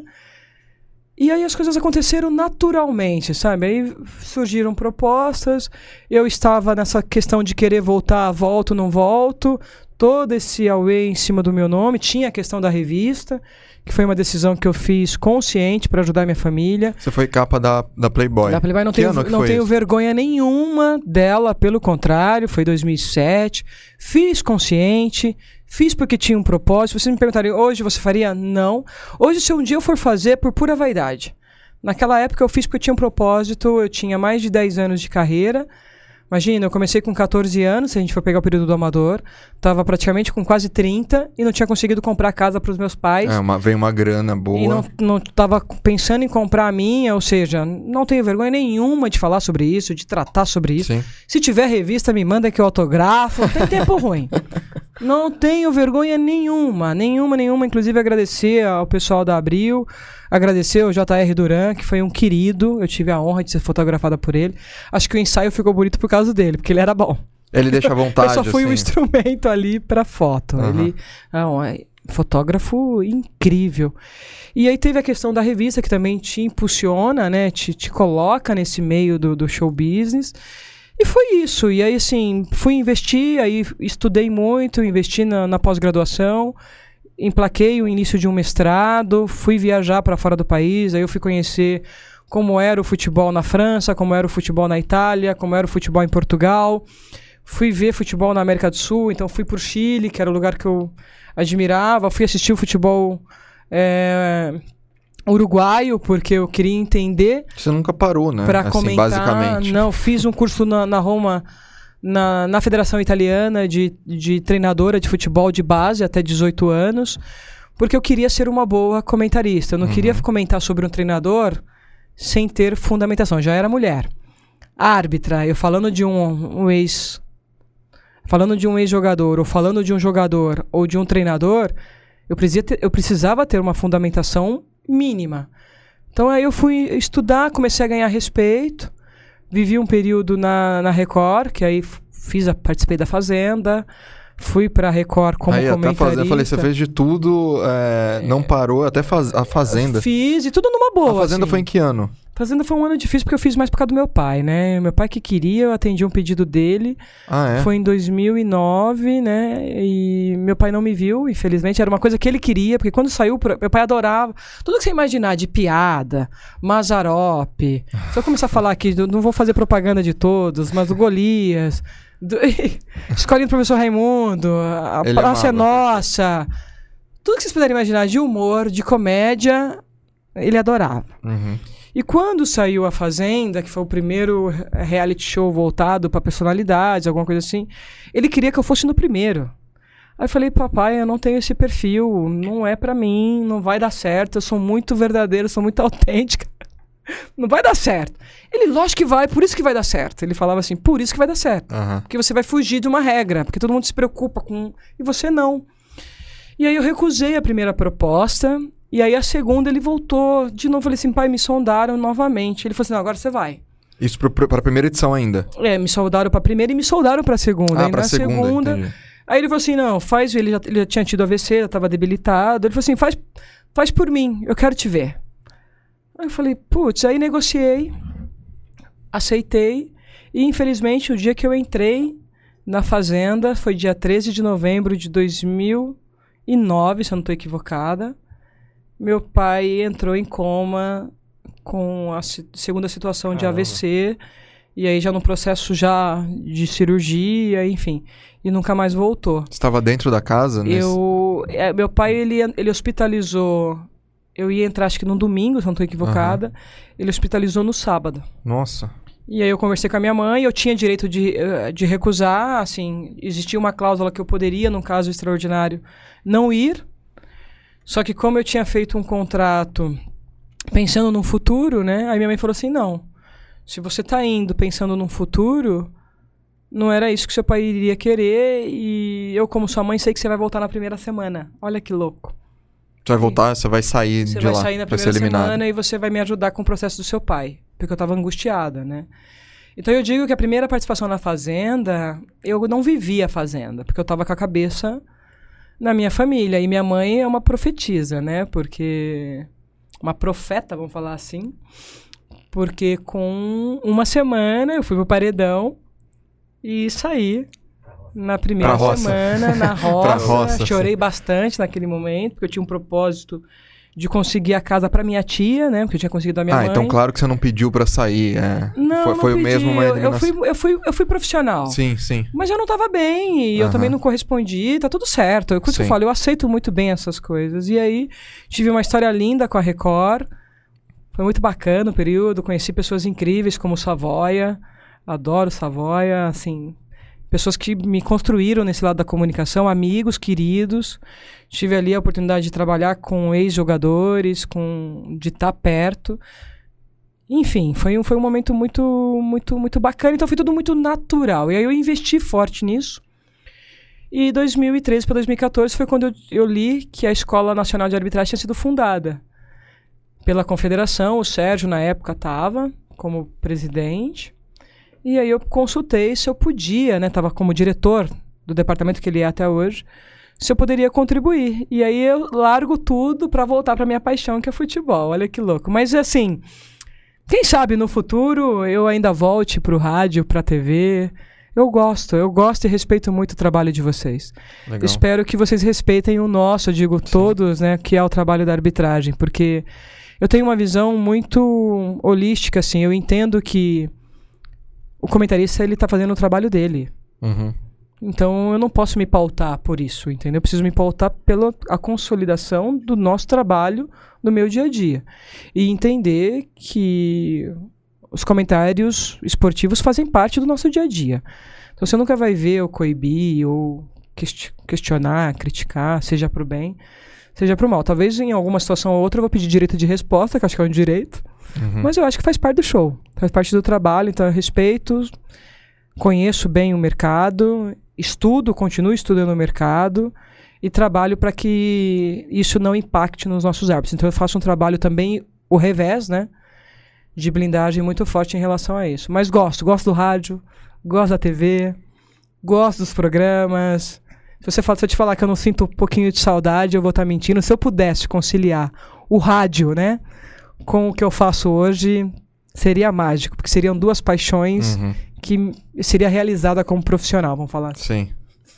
E aí as coisas aconteceram naturalmente, sabe? Aí surgiram propostas, eu estava nessa questão de querer voltar, volto, não volto, todo esse auê em cima do meu nome, tinha a questão da revista, que foi uma decisão que eu fiz consciente para ajudar minha família. Você foi capa da, da Playboy. Da Playboy, não tenho, não tenho vergonha nenhuma dela, pelo contrário, foi dois mil e sete, fiz consciente... Fiz porque tinha um propósito. Vocês me perguntariam, hoje você faria? Não. Hoje, se um dia eu for fazer, por pura vaidade. Naquela época eu fiz porque eu tinha um propósito, eu tinha mais de dez anos de carreira. Imagina, eu comecei com catorze anos, se a gente for pegar o período do amador. Tava praticamente com quase trinta e não tinha conseguido comprar casa para os meus pais. É, uma, veio uma grana boa. E não, não tava pensando em comprar a minha, ou seja, não tenho vergonha nenhuma de falar sobre isso, de tratar sobre isso. Sim. Se tiver revista, me manda que eu autografo, não tem tempo ruim. Não tenho vergonha nenhuma, nenhuma, nenhuma. Inclusive agradecer ao pessoal da Abril, agradecer ao J R Duran, que foi um querido. Eu tive a honra de ser fotografada por ele. Acho que o ensaio ficou bonito por causa dele, porque ele era bom. Ele deixa à vontade, Eu só fui assim. um instrumento ali pra foto. Uhum. Ele é um fotógrafo incrível. E aí teve a questão da revista, que também te impulsiona, né? Te, te coloca nesse meio do, do show business. E foi isso. E aí, assim, fui investir, aí estudei muito, investi na, na pós-graduação, emplaquei o início de um mestrado, fui viajar para fora do país, aí eu fui conhecer como era o futebol na França, como era o futebol na Itália, como era o futebol em Portugal. Fui ver futebol na América do Sul, então fui pro Chile, que era o lugar que eu admirava. Fui assistir o futebol... É... uruguaio, porque eu queria entender. Você nunca parou, né? Para assim, comentar. Basicamente. Não, fiz um curso na, na Roma, na, na Federação Italiana de, de treinadora de futebol de base até dezoito anos, porque eu queria ser uma boa comentarista. Eu não uhum. queria comentar sobre um treinador sem ter fundamentação. Já era mulher. Árbitra, eu falando de um, um ex... Falando de um ex-jogador, ou falando de um jogador, ou de um treinador, eu, ter, eu precisava ter uma fundamentação mínima. Então aí eu fui estudar, comecei a ganhar respeito, vivi um período na, na Record, que aí fiz a, participei da Fazenda, fui pra Record como aí, comentarista. Fazenda, eu falei, você fez de tudo, é, é, não parou, até faz, a Fazenda. Fiz, e tudo numa boa. A Fazenda assim. foi em que ano? Fazenda foi um ano difícil porque eu fiz mais por causa do meu pai, né? Meu pai que queria, eu atendi um pedido dele. Ah, é? Foi em dois mil e nove, né? E meu pai não me viu, infelizmente. Era uma coisa que ele queria, porque quando saiu, meu pai adorava. Tudo que você imaginar de piada, Mazzaropi. Se eu começar a falar aqui, não vou fazer propaganda de todos, mas o Golias, do... Escolinha do Professor Raimundo, a ele Praça é amava. Nossa. Tudo que vocês puderem imaginar de humor, de comédia, ele adorava. Uhum. E quando saiu A Fazenda, que foi o primeiro reality show voltado para personalidades, alguma coisa assim, ele queria que eu fosse no primeiro. Aí eu falei, papai, eu não tenho esse perfil, não é pra mim, não vai dar certo, eu sou muito verdadeira, sou muito autêntica, não vai dar certo. Ele, lógico que vai, por isso que vai dar certo. Ele falava assim, por isso que vai dar certo. Uhum. Porque você vai fugir de uma regra, porque todo mundo se preocupa com... E você não. E aí eu recusei a primeira proposta... E aí a segunda ele voltou de novo, falei assim, pai, me sondaram novamente. Ele falou assim, não, agora você vai. Isso para a primeira edição ainda? É, me soldaram para a primeira e me soldaram para a segunda. Ah, e para a na segunda, segunda, entendi. Aí ele falou assim, não, faz, ele já, ele já tinha tido A V C, já estava debilitado. Ele falou assim, faz, faz por mim, eu quero te ver. Aí eu falei, putz, aí negociei, aceitei, e infelizmente o dia que eu entrei na fazenda foi dia treze de novembro de dois mil e nove, se eu não estou equivocada. Meu pai entrou em coma com a si- segunda situação de Caramba. A V C, e aí já no processo já de cirurgia, enfim, e nunca mais voltou. Você estava dentro da casa? Nesse... Eu, é, meu pai, ele, ele hospitalizou, eu ia entrar acho que no domingo, se eu não estou equivocada, ele hospitalizou no sábado. Nossa. E aí eu conversei com a minha mãe, eu tinha direito de, eh, de recusar, assim, existia uma cláusula que eu poderia, num caso extraordinário, não ir. Só que como eu tinha feito um contrato pensando no futuro, né? Aí minha mãe falou assim, não, se você tá indo pensando num futuro, não era isso que seu pai iria querer, e eu como sua mãe sei que você vai voltar na primeira semana. Olha que louco. Você vai voltar, você vai sair Você de vai lá, sair na vai ser primeira eliminado. semana e você vai me ajudar com o processo do seu pai. Porque eu tava angustiada, né? Então eu digo que a primeira participação na Fazenda, eu não vivi a Fazenda, porque eu tava com a cabeça na minha família. E minha mãe é uma profetisa, né? Porque... Uma profeta, vamos falar assim. Porque com uma semana eu fui pro paredão e saí na primeira Pra roça. semana, na Pra roça. roça, Chorei sim. bastante naquele momento, porque eu tinha um propósito de conseguir a casa pra minha tia, né? Porque eu tinha conseguido a minha ah, mãe. então claro que você não pediu pra sair. É. Não, foi não foi pedi. mesmo uma eu, eu, eliminação. fui, eu, fui, eu fui profissional. Sim, sim. Mas eu não tava bem e eu Aham. também não correspondi, tá tudo certo. Eu, quando eu Sim. falo, eu aceito muito bem essas coisas. E aí, tive uma história linda com a Record. Foi muito bacana o período, conheci pessoas incríveis como o Savoia. Adoro o Savoia, assim... Pessoas que me construíram nesse lado da comunicação, amigos, queridos. Tive ali a oportunidade de trabalhar com ex-jogadores, com, de estar perto. Enfim, foi um, foi um momento muito, muito, muito bacana. Então foi tudo muito natural. E aí eu investi forte nisso. E dois mil e treze para dois mil e quatorze foi quando eu, eu li que a Escola Nacional de Arbitragem tinha sido fundada pela Confederação. O Sérgio, na época, estava como presidente. E aí eu consultei se eu podia, né? Tava como diretor do departamento que ele é até hoje, se eu poderia contribuir. E aí eu largo tudo para voltar para minha paixão, que é futebol. Olha que louco. Mas assim, quem sabe no futuro eu ainda volte pro rádio, pra T V. Eu gosto, eu gosto e respeito muito o trabalho de vocês. Legal. Espero que vocês respeitem o nosso, eu digo todos, né? Que é o trabalho da arbitragem. Porque eu tenho uma visão muito holística, assim. Eu entendo que o comentarista, ele tá fazendo o trabalho dele. Uhum. Então, eu não posso me pautar por isso, entendeu? Eu preciso me pautar pela a consolidação do nosso trabalho no meu dia a dia. E entender que os comentários esportivos fazem parte do nosso dia a dia. Então, você nunca vai ver eu coibir ou quest- questionar, criticar, seja pro bem, seja pro mal. Talvez em alguma situação ou outra eu vou pedir direito de resposta, que eu acho que é um direito. Uhum. Mas eu acho que faz parte do show, faz parte do trabalho, então eu respeito, conheço bem o mercado, estudo, continuo estudando o mercado e trabalho para que isso não impacte nos nossos árbitros. Então eu faço um trabalho também, o revés, né, de blindagem muito forte em relação a isso. Mas gosto, gosto do rádio, gosto da T V, gosto dos programas. Se, você fala, se eu te falar que eu não sinto um pouquinho de saudade, eu vou estar mentindo. Se eu pudesse conciliar o rádio, né, com o que eu faço hoje, seria mágico, porque seriam duas paixões Uhum. que seria realizada como profissional, vamos falar assim. Sim.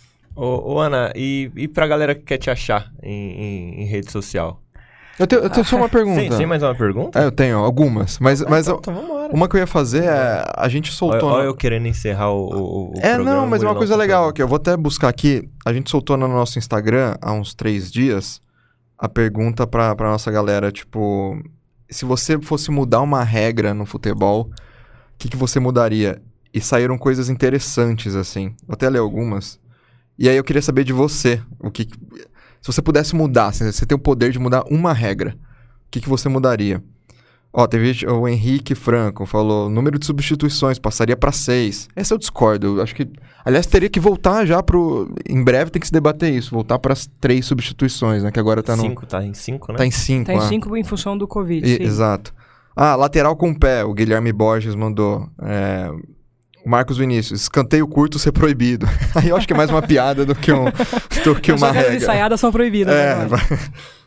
Ô, ô, Ana, e, e pra galera que quer te achar em, em, em rede social? Eu tenho, eu tenho só uma pergunta. Tem, tem mais uma pergunta? É, eu tenho algumas. Mas, mas então, eu- então vambora. uma que eu ia fazer é... A gente soltou... Olha na- eu querendo encerrar o, o, o É, programa não, mas e uma não coisa tô legal fazendo. aqui. Eu vou até buscar aqui. A gente soltou no nosso Instagram há uns três dias a pergunta pra, pra nossa galera, tipo... Se você fosse mudar uma regra no futebol, o que, que você mudaria? E saíram coisas interessantes, assim. Vou até ler algumas. E aí eu queria saber de você. O que, que- se você pudesse mudar, se você tem o poder de mudar uma regra, o que, que você mudaria? Ó, teve o Henrique Franco, falou, número de substituições, passaria pra seis. Essa eu discordo, eu acho que... Aliás, teria que voltar já pro... Em breve tem que se debater isso, voltar pras três substituições, né? Que agora tá no... Cinco, tá em cinco, né? Tá em cinco, Tá em ah. cinco em função do Covid, E- sim. Exato. Ah, lateral com pé, o Guilherme Borges mandou. É, o Marcos Vinícius, escanteio curto ser proibido. Aí eu acho que é mais uma piada do que, um, do que As uma jogadas regra. ensaiadas são proibidas É, agora. vai-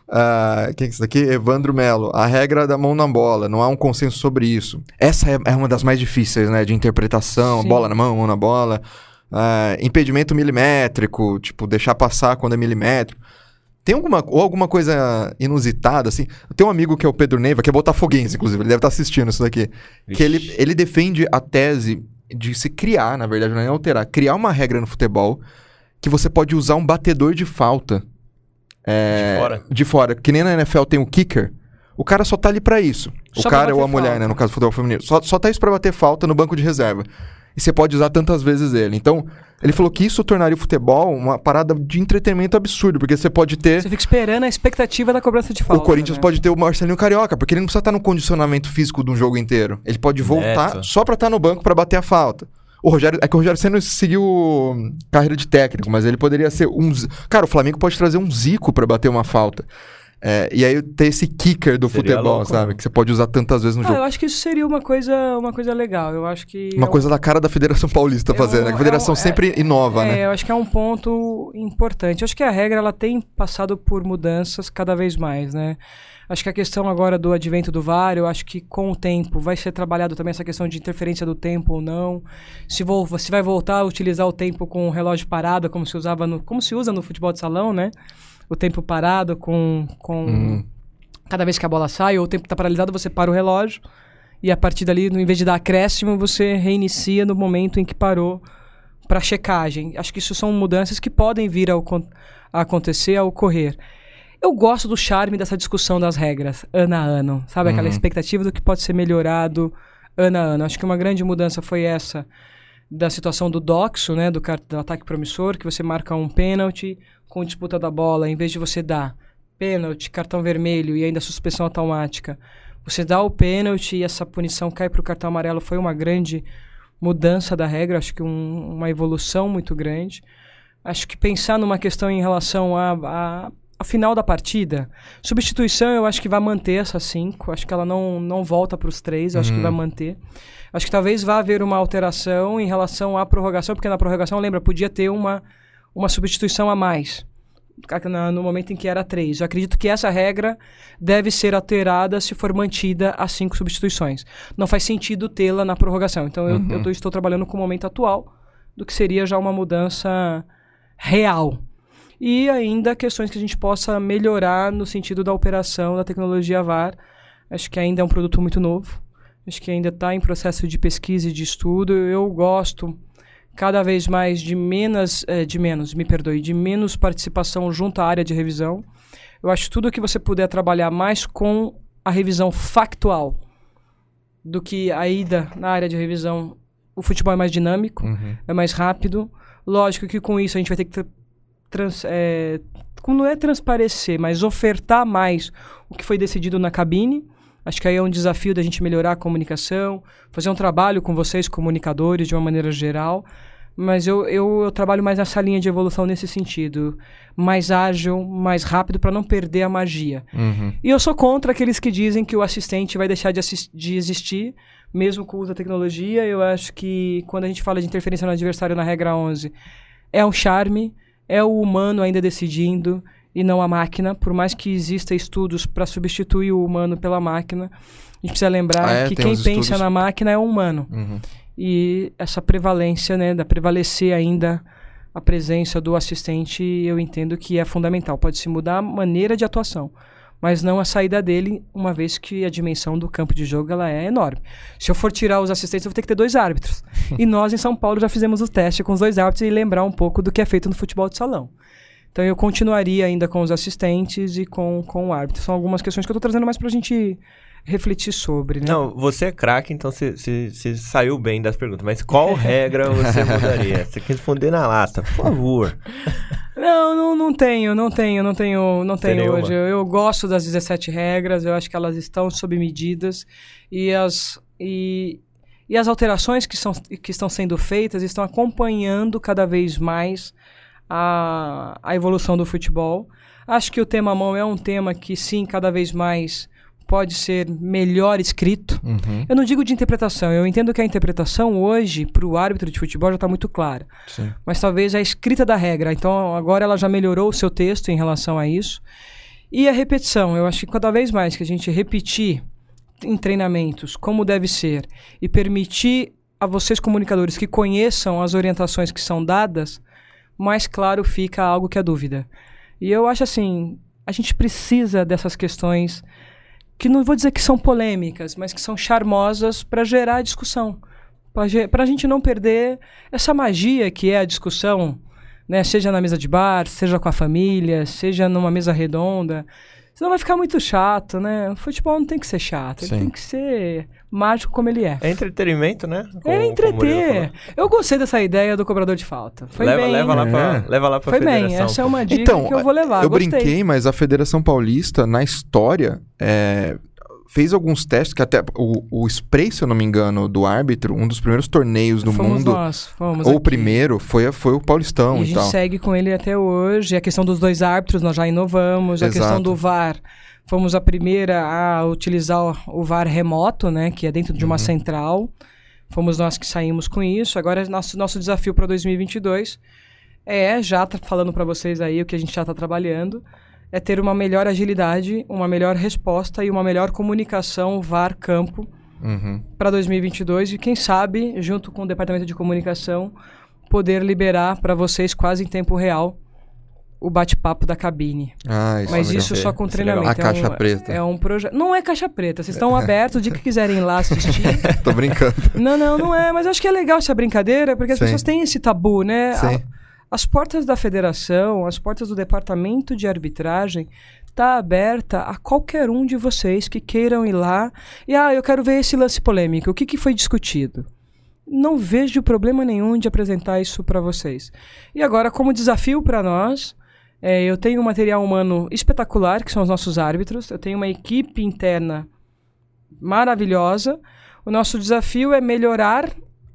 Uh, quem é isso daqui? Evandro Melo. A regra da mão na bola, não há um consenso sobre isso. Essa é, é uma das mais difíceis, né? De interpretação, Sim. bola na mão, mão na bola. Uh, impedimento milimétrico, tipo, deixar passar quando é milimétrico. Tem alguma, ou alguma coisa inusitada, assim? Tem um amigo que é o Pedro Neiva, que é botafoguense, inclusive, ele deve estar assistindo isso daqui. Vixe. Que ele, ele defende a tese de se criar, na verdade, não é alterar, criar uma regra no futebol que você pode usar um batedor de falta. É, de fora? De fora. Que nem na N F L tem o kicker. O cara só tá ali pra isso. O só cara ou a mulher, falta. né? No caso do futebol feminino. Só, só tá isso pra bater falta no banco de reserva. E você pode usar tantas vezes ele. Então, ele falou que isso tornaria o futebol uma parada de entretenimento absurdo. Porque você pode ter... Você fica esperando a expectativa da cobrança de falta. O Corinthians né? pode ter o Marcelinho Carioca. Porque ele não precisa estar no condicionamento físico de um jogo inteiro. Ele pode voltar Neto. só pra estar no banco pra bater a falta. O Rogério, é que o Rogério Ceni seguiu carreira de técnico, mas ele poderia ser um... Cara, o Flamengo pode trazer um Zico pra bater uma falta. É, e aí ter esse kicker do seria futebol, louco, sabe? Né? Que você pode usar tantas vezes no ah, jogo. Eu acho que isso seria uma coisa, uma coisa legal. Eu acho que uma é coisa um... da cara da Federação Paulista é fazer, um, né? A Federação é um, sempre é, inova, é, né? É, eu acho que é um ponto importante. Eu acho que a regra, ela tem passado por mudanças cada vez mais, né? Acho que a questão agora do advento do V A R, eu acho que com o tempo vai ser trabalhado também essa questão de interferência do tempo ou não. Se, vou, se vai voltar a utilizar o tempo com o relógio parado, como se usava no, como se usa no futebol de salão, né? O tempo parado com... com hum. Cada vez que a bola sai ou o tempo está paralisado, você para o relógio. E a partir dali, em vez de dar acréscimo, você reinicia no momento em que parou para checagem. Acho que isso são mudanças que podem vir a, a acontecer, a ocorrer. Eu gosto do charme dessa discussão das regras, ano a ano. Sabe, uhum. aquela expectativa do que pode ser melhorado ano a ano. Acho que uma grande mudança foi essa da situação do doxo, né, do, do ataque promissor, que você marca um pênalti com disputa da bola, em vez de você dar pênalti, cartão vermelho e ainda suspensão automática. Você dá o pênalti e essa punição cai para o cartão amarelo. Foi uma grande mudança da regra, acho que um, uma evolução muito grande. Acho que pensar numa questão em relação a... a a final da partida, substituição eu acho que vai manter essa cinco, acho que ela não, não volta para os três, acho uhum. que vai manter. Acho que talvez vá haver uma alteração em relação à prorrogação, porque na prorrogação, lembra, podia ter uma, uma substituição a mais, no momento em que era três. Eu acredito que essa regra deve ser alterada se for mantida as cinco substituições. Não faz sentido tê-la na prorrogação, então eu, uhum. eu tô, estou trabalhando com o momento atual do que seria já uma mudança real. E ainda questões que a gente possa melhorar no sentido da operação da tecnologia V A R. Acho que ainda é um produto muito novo. Acho que ainda está em processo de pesquisa e de estudo. Eu gosto cada vez mais de menos, eh, de menos, me perdoe, de menos participação junto à área de revisão. Eu acho que tudo que você puder trabalhar mais com a revisão factual do que a ida na área de revisão, o futebol é mais dinâmico, uhum. é mais rápido. Lógico que com isso a gente vai ter que ter Trans, é, como não é transparecer, mas ofertar mais o que foi decidido na cabine. Acho que aí é um desafio da gente melhorar a comunicação, fazer um trabalho com vocês, comunicadores, de uma maneira geral. Mas eu, eu, eu trabalho mais nessa linha de evolução nesse sentido. Mais ágil, mais rápido, para não perder a magia. Uhum. E eu sou contra aqueles que dizem que o assistente vai deixar de, assist, de existir, mesmo com o uso da tecnologia. Eu acho que quando a gente fala de interferência no adversário na regra onze, é um charme. É o humano ainda decidindo e não a máquina. Por mais que exista estudos para substituir o humano pela máquina, a gente precisa lembrar ah, é? que Tem quem pensa estudos... na máquina é o humano. Uhum. E essa prevalência, né, da prevalecer ainda a presença do assistente, eu entendo que é fundamental. Pode-se mudar a maneira de atuação, mas não a saída dele, uma vez que a dimensão do campo de jogo ela é enorme. Se eu for tirar os assistentes, eu vou ter que ter dois árbitros. E nós, em São Paulo, já fizemos o teste com os dois árbitros e lembrar um pouco do que é feito no futebol de salão. Então, eu continuaria ainda com os assistentes e com, com o árbitro. São algumas questões que eu estou trazendo mais para a gente refletir sobre, né? Não, você é craque, então você saiu bem das perguntas. Mas qual regra você mudaria? Você quer responder na lata, por favor. Não, não, não tenho, não tenho, não tenho, não tenho hoje. Eu, eu gosto das dezessete regras, eu acho que elas estão sob medidas e as, e, e as alterações que, são, que estão sendo feitas estão acompanhando cada vez mais a, a evolução do futebol. Acho que o tema mão é um tema que sim, cada vez mais pode ser melhor escrito. Uhum. Eu não digo de interpretação, eu entendo que a interpretação hoje, para o árbitro de futebol, já está muito clara. Sim. Mas talvez a escrita da regra, então agora ela já melhorou o seu texto em relação a isso. E a repetição, eu acho que cada vez mais que a gente repetir em treinamentos como deve ser e permitir a vocês comunicadores que conheçam as orientações que são dadas, mais claro fica algo que é dúvida. E eu acho assim, a gente precisa dessas questões que não vou dizer que são polêmicas, mas que são charmosas para gerar discussão. Para a gente não perder essa magia que é a discussão, né? Seja na mesa de bar, seja com a família, seja numa mesa redonda. Senão vai ficar muito chato, né? O futebol não tem que ser chato, Sim. ele tem que ser mágico como ele é. É entretenimento, né? Como, é entreter. Eu gostei dessa ideia do cobrador de falta. Foi leva, bem. leva, lá pra, É. leva lá pra Foi federação. bem, essa é uma dica Então, que eu vou levar. eu Gostei. brinquei, mas a Federação Paulista, na história, é, fez alguns testes, que até o, o spray, se eu não me engano, do árbitro, um dos primeiros torneios do Fomos mundo, nós, fomos ou o aqui. primeiro, foi, foi o Paulistão E a e, gente tal. segue com ele até hoje. A questão dos dois árbitros, nós já inovamos. A Exato. questão do V A R, fomos a primeira a utilizar o V A R remoto, né? Que é dentro de uma Uhum. central. Fomos nós que saímos com isso. Agora, nosso, nosso desafio para dois mil e vinte e dois é, já tá falando para vocês aí o que a gente já está trabalhando, é ter uma melhor agilidade, uma melhor resposta e uma melhor comunicação V A R campo Uhum. para dois mil e vinte e dois e quem sabe, junto com o departamento de comunicação, poder liberar para vocês quase em tempo real o bate-papo da cabine. Ah, isso Mas é legal. isso só com Isso é treinamento. legal. A caixa é um, preta. É um projeto. Não é caixa preta. Vocês estão abertos, o dia que quiserem ir lá assistir. Tô brincando. Não, não, não é. Mas acho que é legal essa brincadeira, porque as Sim. pessoas têm esse tabu, né? Sim. A- as portas da federação, as portas do departamento de arbitragem tá aberta a qualquer um de vocês que queiram ir lá e, ah, eu quero ver esse lance polêmico. O que, que foi discutido? Não vejo problema nenhum de apresentar isso para vocês. E agora, como desafio para nós, é, eu tenho um material humano espetacular, que são os nossos árbitros. Eu tenho uma equipe interna maravilhosa. O nosso desafio é melhorar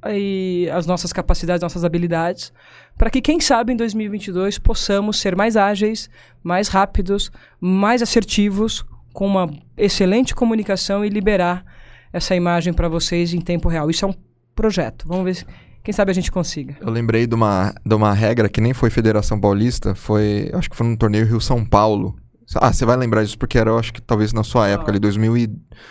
aí, as nossas capacidades, nossas habilidades, para que, quem sabe, em dois mil e vinte e dois possamos ser mais ágeis, mais rápidos, mais assertivos, com uma excelente comunicação e liberar essa imagem para vocês em tempo real. Isso é um projeto. Vamos ver se, quem sabe, a gente consiga. Eu lembrei de uma, de uma regra que nem foi Federação Paulista, foi, acho que foi no torneio Rio-São Paulo. Ah, você vai lembrar disso porque era, eu acho que talvez na sua época, ali, dois mil e...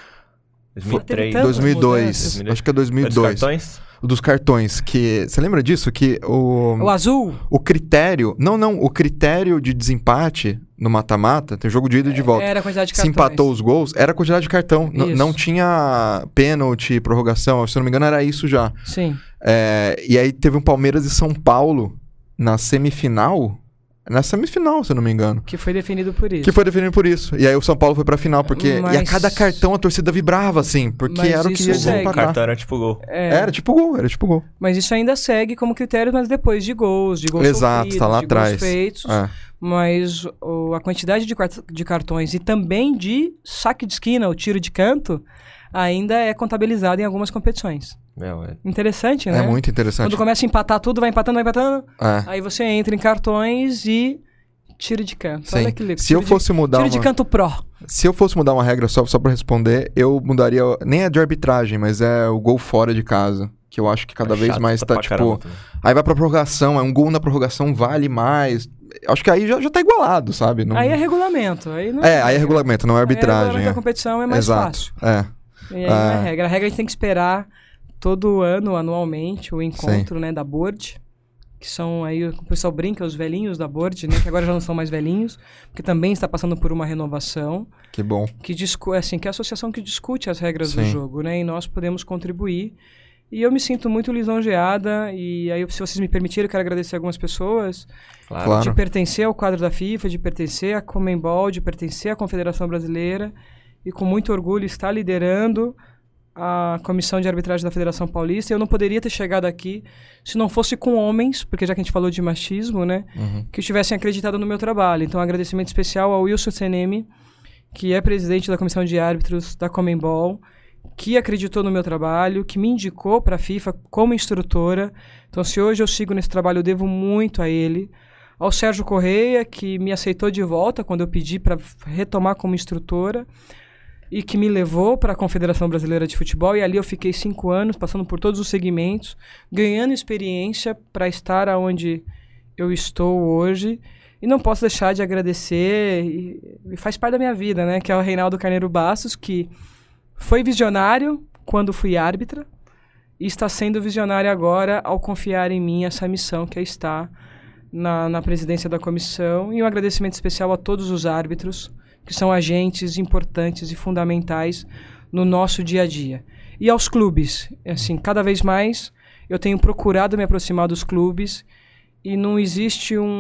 dois mil e três. Tantas dois mil e dois. mudanças. Acho que é dois mil e Dos dois. cartões? O dos cartões, que... Você lembra disso? Que o... O azul? O critério... Não, não. O critério de desempate no mata-mata, tem jogo de ida e de volta. Era a quantidade de Se cartões. empatou os gols, era a quantidade de cartão. N- Isso. não tinha pênalti, prorrogação. Se eu não me engano, era isso já. Sim. É, e aí teve um Palmeiras e São Paulo na semifinal. Na semifinal, se eu não me engano. Que foi definido por isso. Que foi definido por isso. E aí o São Paulo foi pra final, porque... Mas- E a cada cartão a torcida vibrava, assim, porque Mas era o que isso ia O segue. desempatar. cartão era tipo gol. É, Era tipo gol, era tipo gol. Mas isso ainda segue como critério, mas depois de gols, de gols Exato, sofridos, tá lá de atrás. gols feitos. É. Mas o- a quantidade de, quart- de cartões e também de saque de esquina, o tiro de canto, ainda é contabilizado em algumas competições. Meu, é... Interessante, né? É muito interessante. Quando começa a empatar tudo, vai empatando, vai empatando, É. aí você entra em cartões e tiro de canto. Sim. Olha que legal. Se eu Tiro de- fosse mudar Tiro uma... de canto pro. Se eu fosse mudar uma regra só, só pra responder, eu mudaria... Nem é de arbitragem, mas é o gol fora de casa. Que eu acho que cada é vez chato mais pra tá, tipo... caramba também. Aí vai pra prorrogação, é um gol na prorrogação, vale mais. Acho que aí já, já tá igualado, sabe? Não... Aí é regulamento. Aí não É, aí é regulamento, não é Aí é arbitragem. regulamento da é. competição é mais Exato. fácil. É. E aí não é Ah. regra. A regra a gente tem que esperar todo ano, anualmente, o encontro, né, da board, que são aí, o pessoal brinca, os velhinhos da board, né, que agora já não são mais velhinhos, porque também está passando por uma renovação, Que bom. que, discu assim, que é a associação que discute as regras do Sim. jogo, né, e nós podemos contribuir. E eu me sinto muito lisonjeada, e aí, se vocês me permitirem, eu quero agradecer algumas pessoas, Claro. Claro. de pertencer ao quadro da FIFA, de pertencer à Conmebol, de pertencer à Confederação Brasileira, e com muito orgulho estar liderando a comissão de arbitragem da Federação Paulista. Eu não poderia ter chegado aqui se não fosse com homens, porque já que a gente falou de machismo, né, Uhum. que tivessem acreditado no meu trabalho. Então, um agradecimento especial ao Wilson Senemi, que é presidente da comissão de árbitros da Conmebol, que acreditou no meu trabalho, que me indicou para a FIFA como instrutora. Então, se hoje eu sigo nesse trabalho, eu devo muito a ele. Ao Sérgio Correia, que me aceitou de volta quando eu pedi para retomar como instrutora e que me levou para a Confederação Brasileira de Futebol. E ali eu fiquei cinco anos, passando por todos os segmentos, ganhando experiência para estar onde eu estou hoje. E não posso deixar de agradecer, e, e faz parte da minha vida, né? Que é o Reinaldo Carneiro Bastos, que foi visionário quando fui árbitra e está sendo visionário agora ao confiar em mim essa missão que é estar na, na presidência da comissão. E um agradecimento especial a todos os árbitros, que são agentes importantes e fundamentais no nosso dia a dia. E aos clubes, assim, cada vez mais eu tenho procurado me aproximar dos clubes e não existe um,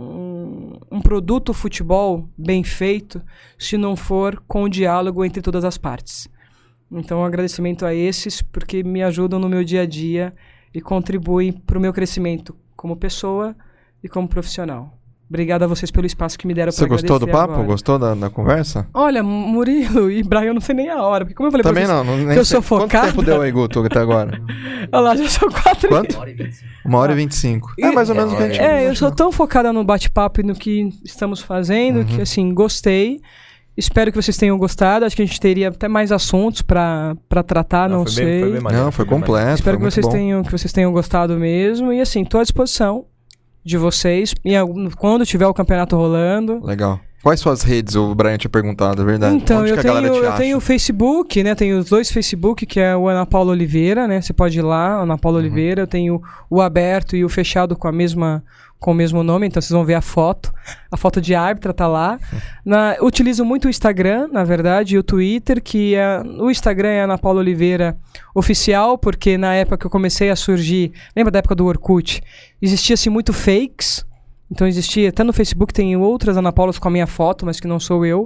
um, um produto futebol bem feito se não for com o diálogo entre todas as partes. Então, um agradecimento a esses, porque me ajudam no meu dia a dia e contribuem para o meu crescimento como pessoa e como profissional. Obrigado a vocês pelo espaço que me deram para agradecer. Você gostou do papo? Agora. Gostou da, da conversa? Olha, Murilo e Brian, eu não sei nem a hora. Porque como eu falei Também pra vocês, não, não nem que eu sei. sou focado. Quanto tempo deu aí, Guto, até agora? Olha lá, já são quatro. Quanto? Uma hora e vinte e cinco. É mais ou menos o que a gente... É, eu sou tão focada no bate-papo e no que estamos fazendo, uhum. que assim, gostei. Espero que vocês tenham gostado. Acho que a gente teria até mais assuntos pra, pra tratar, não, não foi sei. Bem, foi bem maneiro, não, foi, foi completo. Espero foi que, vocês tenham, que vocês tenham gostado mesmo. E assim, tô à disposição de vocês. E quando tiver o campeonato rolando. Legal. Quais suas redes? O Brian tinha perguntado, é verdade. Então, Onde eu, que a tenho, galera te eu acha? tenho o Facebook, né? Tenho os dois Facebook, que é o Ana Paula Oliveira, né? Você pode ir lá, Ana Paula uhum. Oliveira. Eu tenho o aberto e o fechado com a mesma... com o mesmo nome, então vocês vão ver a foto. A foto de árbitra tá lá. Na, utilizo muito o Instagram, na verdade, e o Twitter, que é, o Instagram é Ana Paula Oliveira Oficial, porque na época que eu comecei a surgir, lembra da época do Orkut? Existia-se muito fakes, então existia, até no Facebook tem outras Ana Paulas com a minha foto, mas que não sou eu.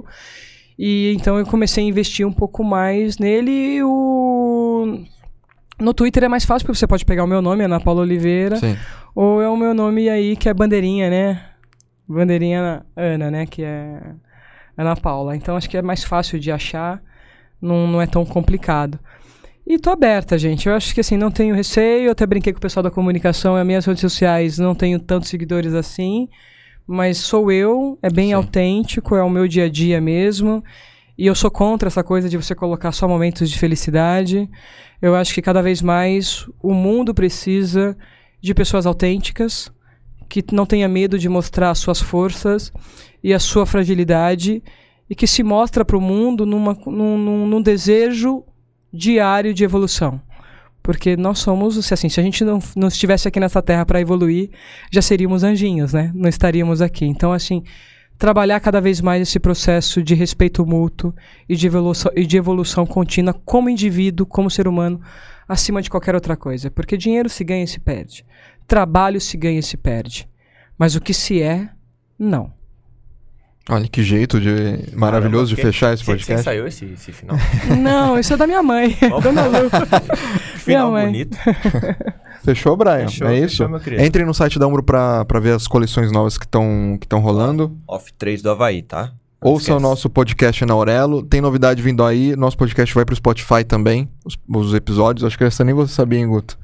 E então eu comecei a investir um pouco mais nele e o... No Twitter é mais fácil, porque você pode pegar o meu nome, Ana Paula Oliveira. Sim. Ou é o meu nome aí, que é Bandeirinha, né? Bandeirinha Ana, né? Que é Ana Paula. Então, acho que é mais fácil de achar. Não, não é tão complicado. E tô aberta, gente. Eu acho que, assim, não tenho receio. Eu até brinquei com o pessoal da comunicação. As minhas redes sociais não tenho tantos seguidores assim. Mas sou eu. É bem Sim. autêntico. É o meu dia a dia mesmo. E eu sou contra essa coisa de você colocar só momentos de felicidade. Eu acho que cada vez mais o mundo precisa... de pessoas autênticas, que não tenha medo de mostrar as suas forças e a sua fragilidade, e que se mostra para o mundo numa, num, num, num desejo diário de evolução. Porque nós somos, assim, se a gente não, não estivesse aqui nessa terra para evoluir, já seríamos anjinhos, né? Não estaríamos aqui. Então, assim, trabalhar cada vez mais esse processo de respeito mútuo e de evolução, e de evolução contínua como indivíduo, como ser humano, acima de qualquer outra coisa. Porque dinheiro se ganha e se perde. Trabalho se ganha e se perde. Mas o que se é, não. Olha, que jeito de maravilhoso Caramba, de fechar esse podcast. Você saiu esse, esse final? Não, isso é da minha mãe. Dona Lu. Final bonito. Fechou, Brian? Fechou, é isso? Fechou, Entre no site da Umbro pra, pra ver as coleções novas que estão que rolando. Off três do Havaí, tá? Ouça o nosso podcast na Aurelo. Tem novidade vindo aí. Nosso podcast vai pro Spotify também. Os, os episódios. Acho que essa nem você sabia, hein, Guto?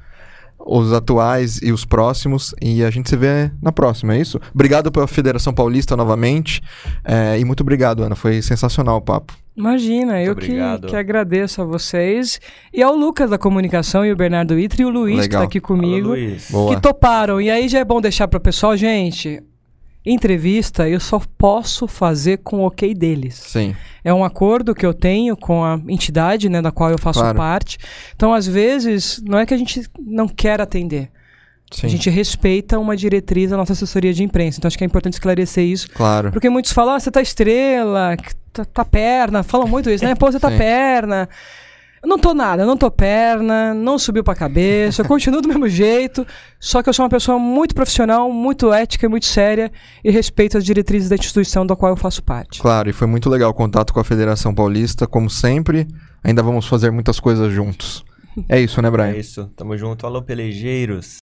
Os atuais e os próximos. E a gente se vê na próxima, é isso? Obrigado pela Federação Paulista novamente. É, e muito obrigado, Ana. Foi sensacional o papo. Imagina, muito eu que, que agradeço a vocês. E ao Lucas da Comunicação e o Bernardo Itri e o Luiz, Legal. que tá aqui comigo. Fala, Luiz. Que toparam. E aí já é bom deixar pro pessoal, gente... Entrevista eu só posso fazer com o ok deles. Sim. É um acordo que eu tenho com a entidade, né, da qual eu faço claro. parte. Então, às vezes, não é que a gente não quer atender. Sim. A gente respeita uma diretriz da nossa assessoria de imprensa. Então, acho que é importante esclarecer isso. Claro. Porque muitos falam, ah, você tá estrela, tá, tá perna. Falam muito isso, né? Pô, você tá Sim. perna. Eu não tô nada, eu não tô perna, não subiu pra cabeça, eu continuo do mesmo jeito, só que eu sou uma pessoa muito profissional, muito ética e muito séria e respeito as diretrizes da instituição da qual eu faço parte. Claro, e foi muito legal o contato com a Federação Paulista, como sempre, ainda vamos fazer muitas coisas juntos. É isso, né, Brian? É isso, tamo junto, alô pelejeiros.